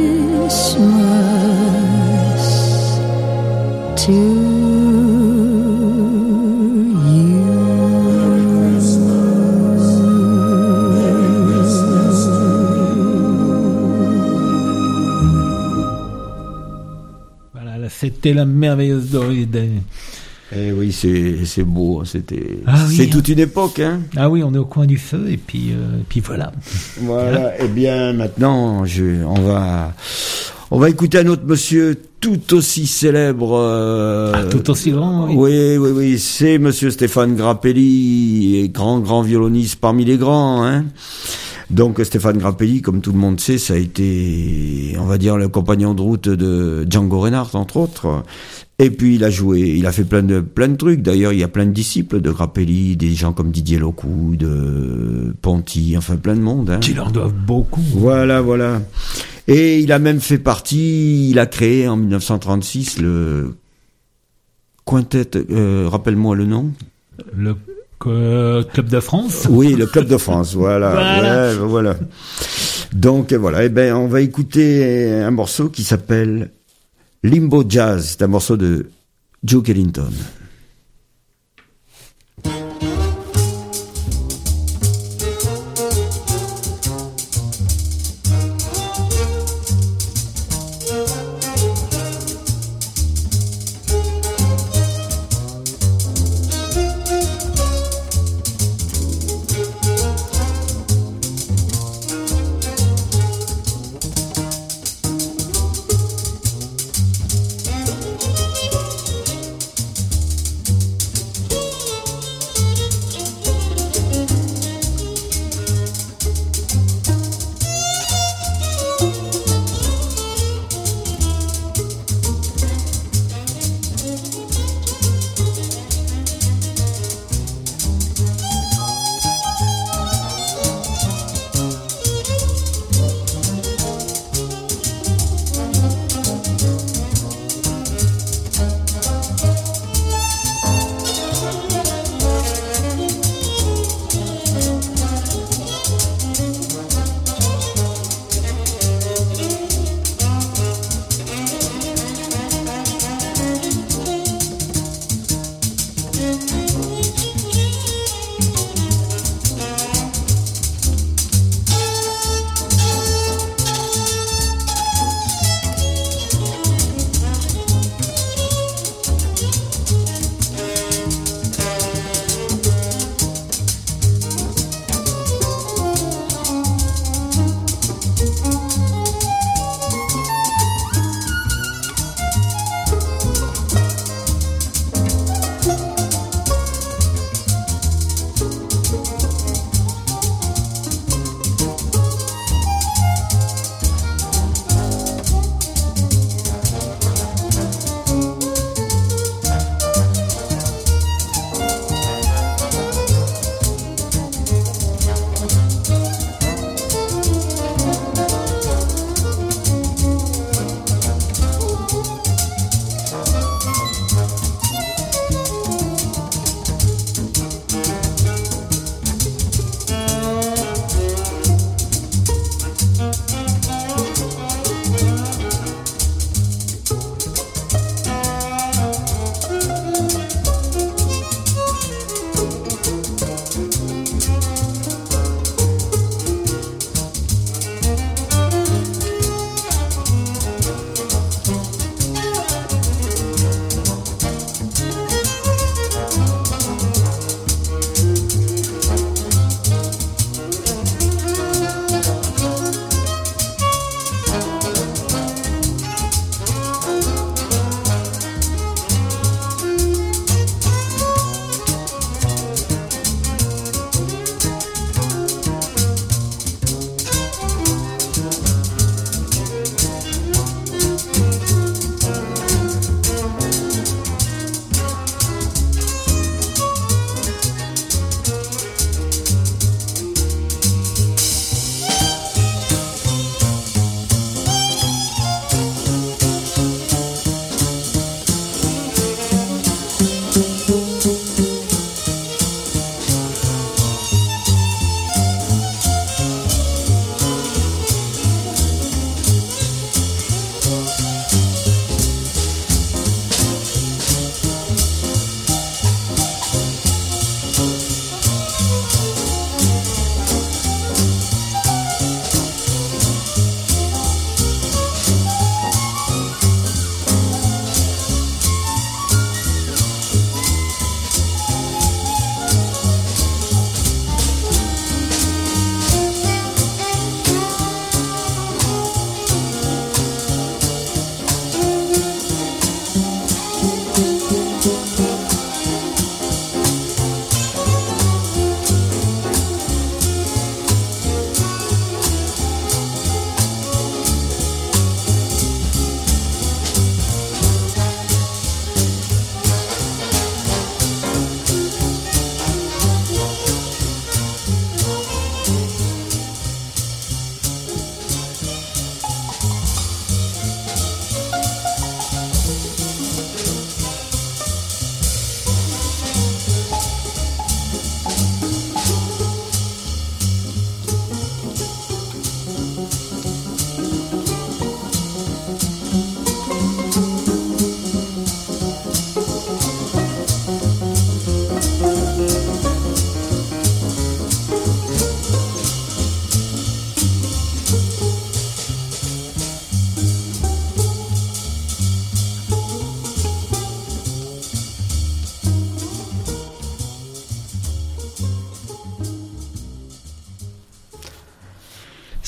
Christmas to you.
Voilà, c'était la merveilleuse Doris Day.
Eh oui, c'est beau, c'était
oui,
c'est toute une époque, hein.
Ah oui, on est au coin du feu et puis voilà.
Voilà. Eh bien, maintenant, on va écouter un autre monsieur tout aussi célèbre.
Tout aussi grand. Oui.
Oui, c'est monsieur Stéphane Grappelli, grand violoniste parmi les grands, hein. Donc Stéphane Grappelli, comme tout le monde sait, ça a été, on va dire, le compagnon de route de Django Reinhardt, entre autres. Et puis il a fait plein de trucs. D'ailleurs, il y a plein de disciples de Grappelli, des gens comme Didier Lockwood, Ponty, enfin plein de monde, hein.
Qui leur doivent beaucoup.
Voilà. Et il a même il a créé en 1936 le quintet, rappelle-moi le nom.
Le Club de France.
Oui, le Club de France, voilà. Voilà. Donc voilà, eh ben on va écouter un morceau qui s'appelle Limbo Jazz, c'est un morceau de Duke Ellington.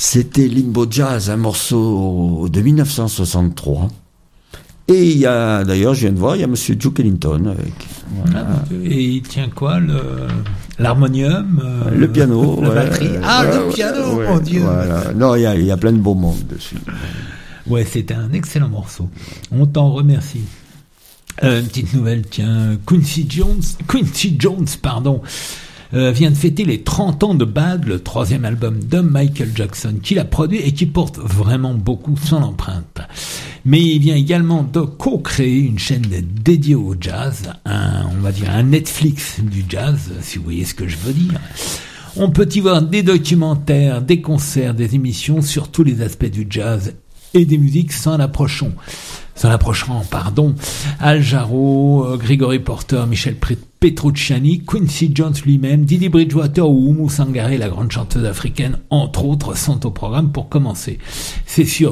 C'était Limbo Jazz, un morceau de 1963. Et il y a, d'ailleurs, je viens de voir, il y a Monsieur Duke Ellington avec. Voilà.
Et il tient quoi, l'harmonium,
le piano,
la batterie. Ah, le piano, mon Dieu.
Voilà. Non, il y a plein de beaux mondes dessus.
Ouais, c'était un excellent morceau. On t'en remercie. Une petite nouvelle, tiens, Quincy Jones, vient de fêter les 30 ans de Bad, le 3e album de Michael Jackson, qu'il a produit et qui porte vraiment beaucoup son empreinte. Mais il vient également de co-créer une chaîne dédiée au jazz, on va dire un Netflix du jazz, si vous voyez ce que je veux dire. On peut y voir des documentaires, des concerts, des émissions sur tous les aspects du jazz et des musiques s'en approcheront, Al Jarreau, Gregory Porter, Michel Petrucciani, Quincy Jones lui-même, Didi Bridgewater ou Oumou Sangaré, la grande chanteuse africaine, entre autres, sont au programme pour commencer. C'est sur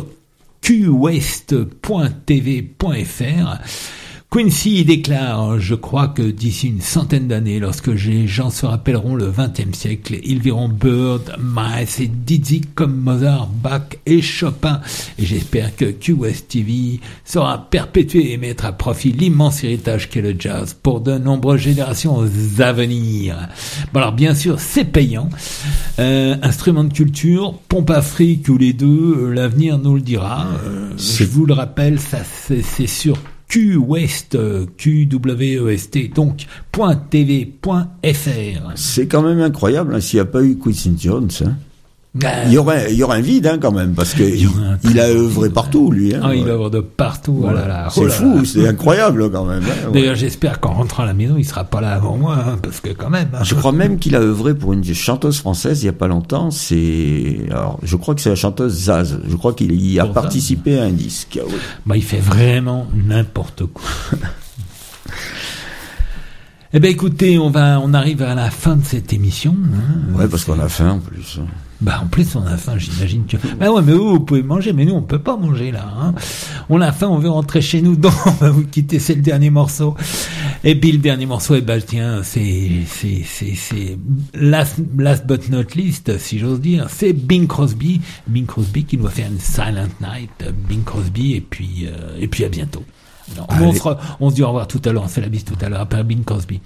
qwest.tv.fr. Quincy déclare, je crois que d'ici une centaine d'années, lorsque les gens se rappelleront le XXe siècle, ils verront Bird, Miles et Dizzy comme Mozart, Bach et Chopin. Et j'espère que QWest TV saura perpétuer et mettre à profit l'immense héritage qu'est le jazz pour de nombreuses générations à venir. Bon alors bien sûr, c'est payant. Instrument de culture, pompe à fric ou les deux, l'avenir nous le dira. Je vous le rappelle, ça c'est sur QWest, QWEST, donc .tv.fr.
C'est quand même incroyable, hein, s'il n'y a pas eu Quincy Jones, hein. Il y aurait un vide, hein, quand même, parce que il a œuvré partout, lui, hein.
Ah, il œuvre de partout, oh là là.
C'est fou, c'est incroyable, quand même, hein,
D'ailleurs, j'espère qu'en rentrant à la maison, il sera pas là avant moi, hein, parce que quand même, hein.
Je crois même qu'il a œuvré pour une chanteuse française il y a pas longtemps, je crois que c'est la chanteuse Zaz. Je crois qu'il y a participé à un disque. Oui.
Bah, il fait vraiment n'importe quoi. Eh ben, écoutez, on arrive à la fin de cette émission, hein.
Ouais, parce qu'on a faim, en plus.
Bah, en plus, on a faim, j'imagine que... Bah ouais, mais vous pouvez manger, mais nous, on peut pas manger, là, hein. On a faim, on veut rentrer chez nous, donc on va vous quitter, c'est le dernier morceau. Et puis, le dernier morceau, eh ben, tiens, c'est last but not least, si j'ose dire, c'est Bing Crosby qui nous va faire une Silent Night, Bing Crosby, et puis à bientôt. Alors, on se dit au revoir tout à l'heure, on se fait la bise tout à l'heure, après Bing Crosby.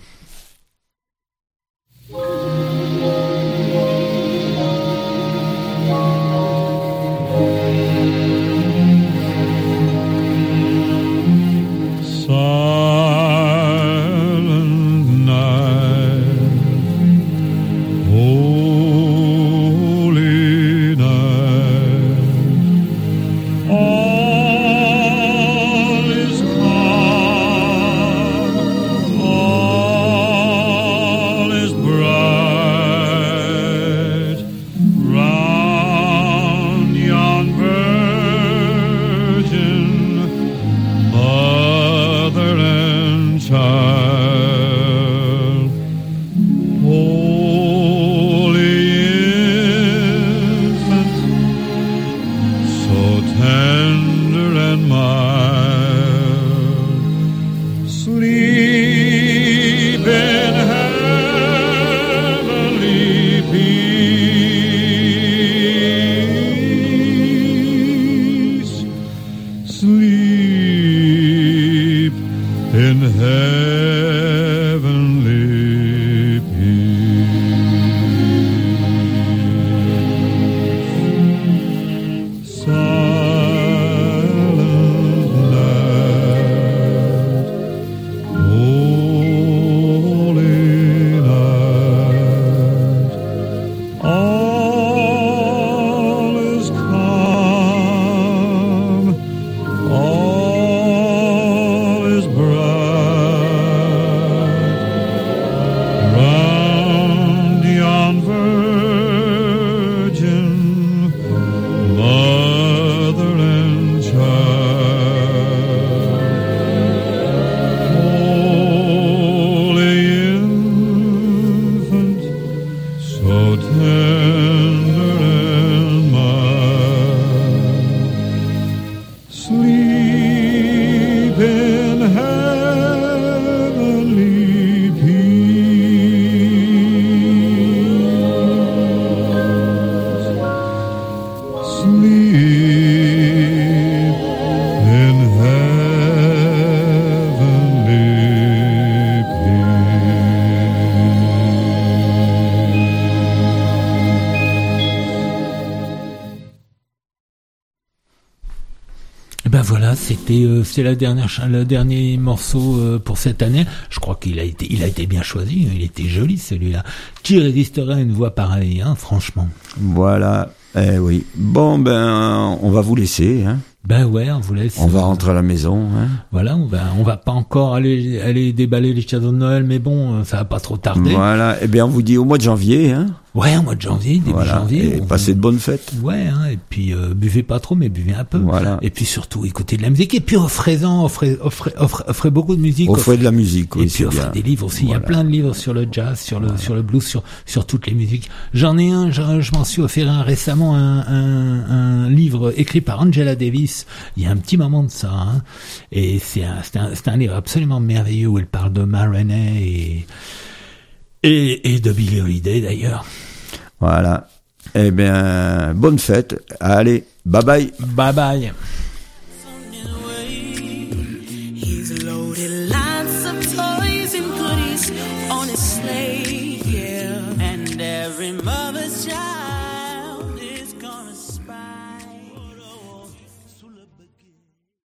voilà, c'est le dernier morceau pour cette année. Je crois qu'il a été bien choisi. Il était joli celui-là. Qui résisterait à une voix pareille, hein, franchement.
Voilà. Eh oui. Bon, ben, on va vous laisser, hein.
Ben ouais, on vous laisse.
On va rentrer à la maison, hein.
Voilà, on va pas encore aller déballer les cadeaux de Noël, mais bon, ça va pas trop tarder.
Voilà. Eh bien, on vous dit au mois de janvier, hein.
Ouais, au mois de janvier, début janvier.
Et passez de bonnes fêtes.
Ouais, hein, et puis buvez pas trop, mais buvez un peu.
Voilà.
Et puis surtout, écoutez de la musique. Et puis offrez beaucoup de musique.
Offrez de la musique, oui.
Et puis offrez des livres aussi. Voilà. Il y a plein de livres sur le jazz, sur le blues, sur toutes les musiques. J'en ai un, je m'en suis offert un récemment, un livre écrit par Angela Davis. Il y a un petit moment de ça, hein. Et c'est un livre absolument merveilleux où elle parle de Ma Rainey et de Billie Holiday d'ailleurs.
Voilà. Eh bien, bonne fête. Allez, bye bye.
Bye bye.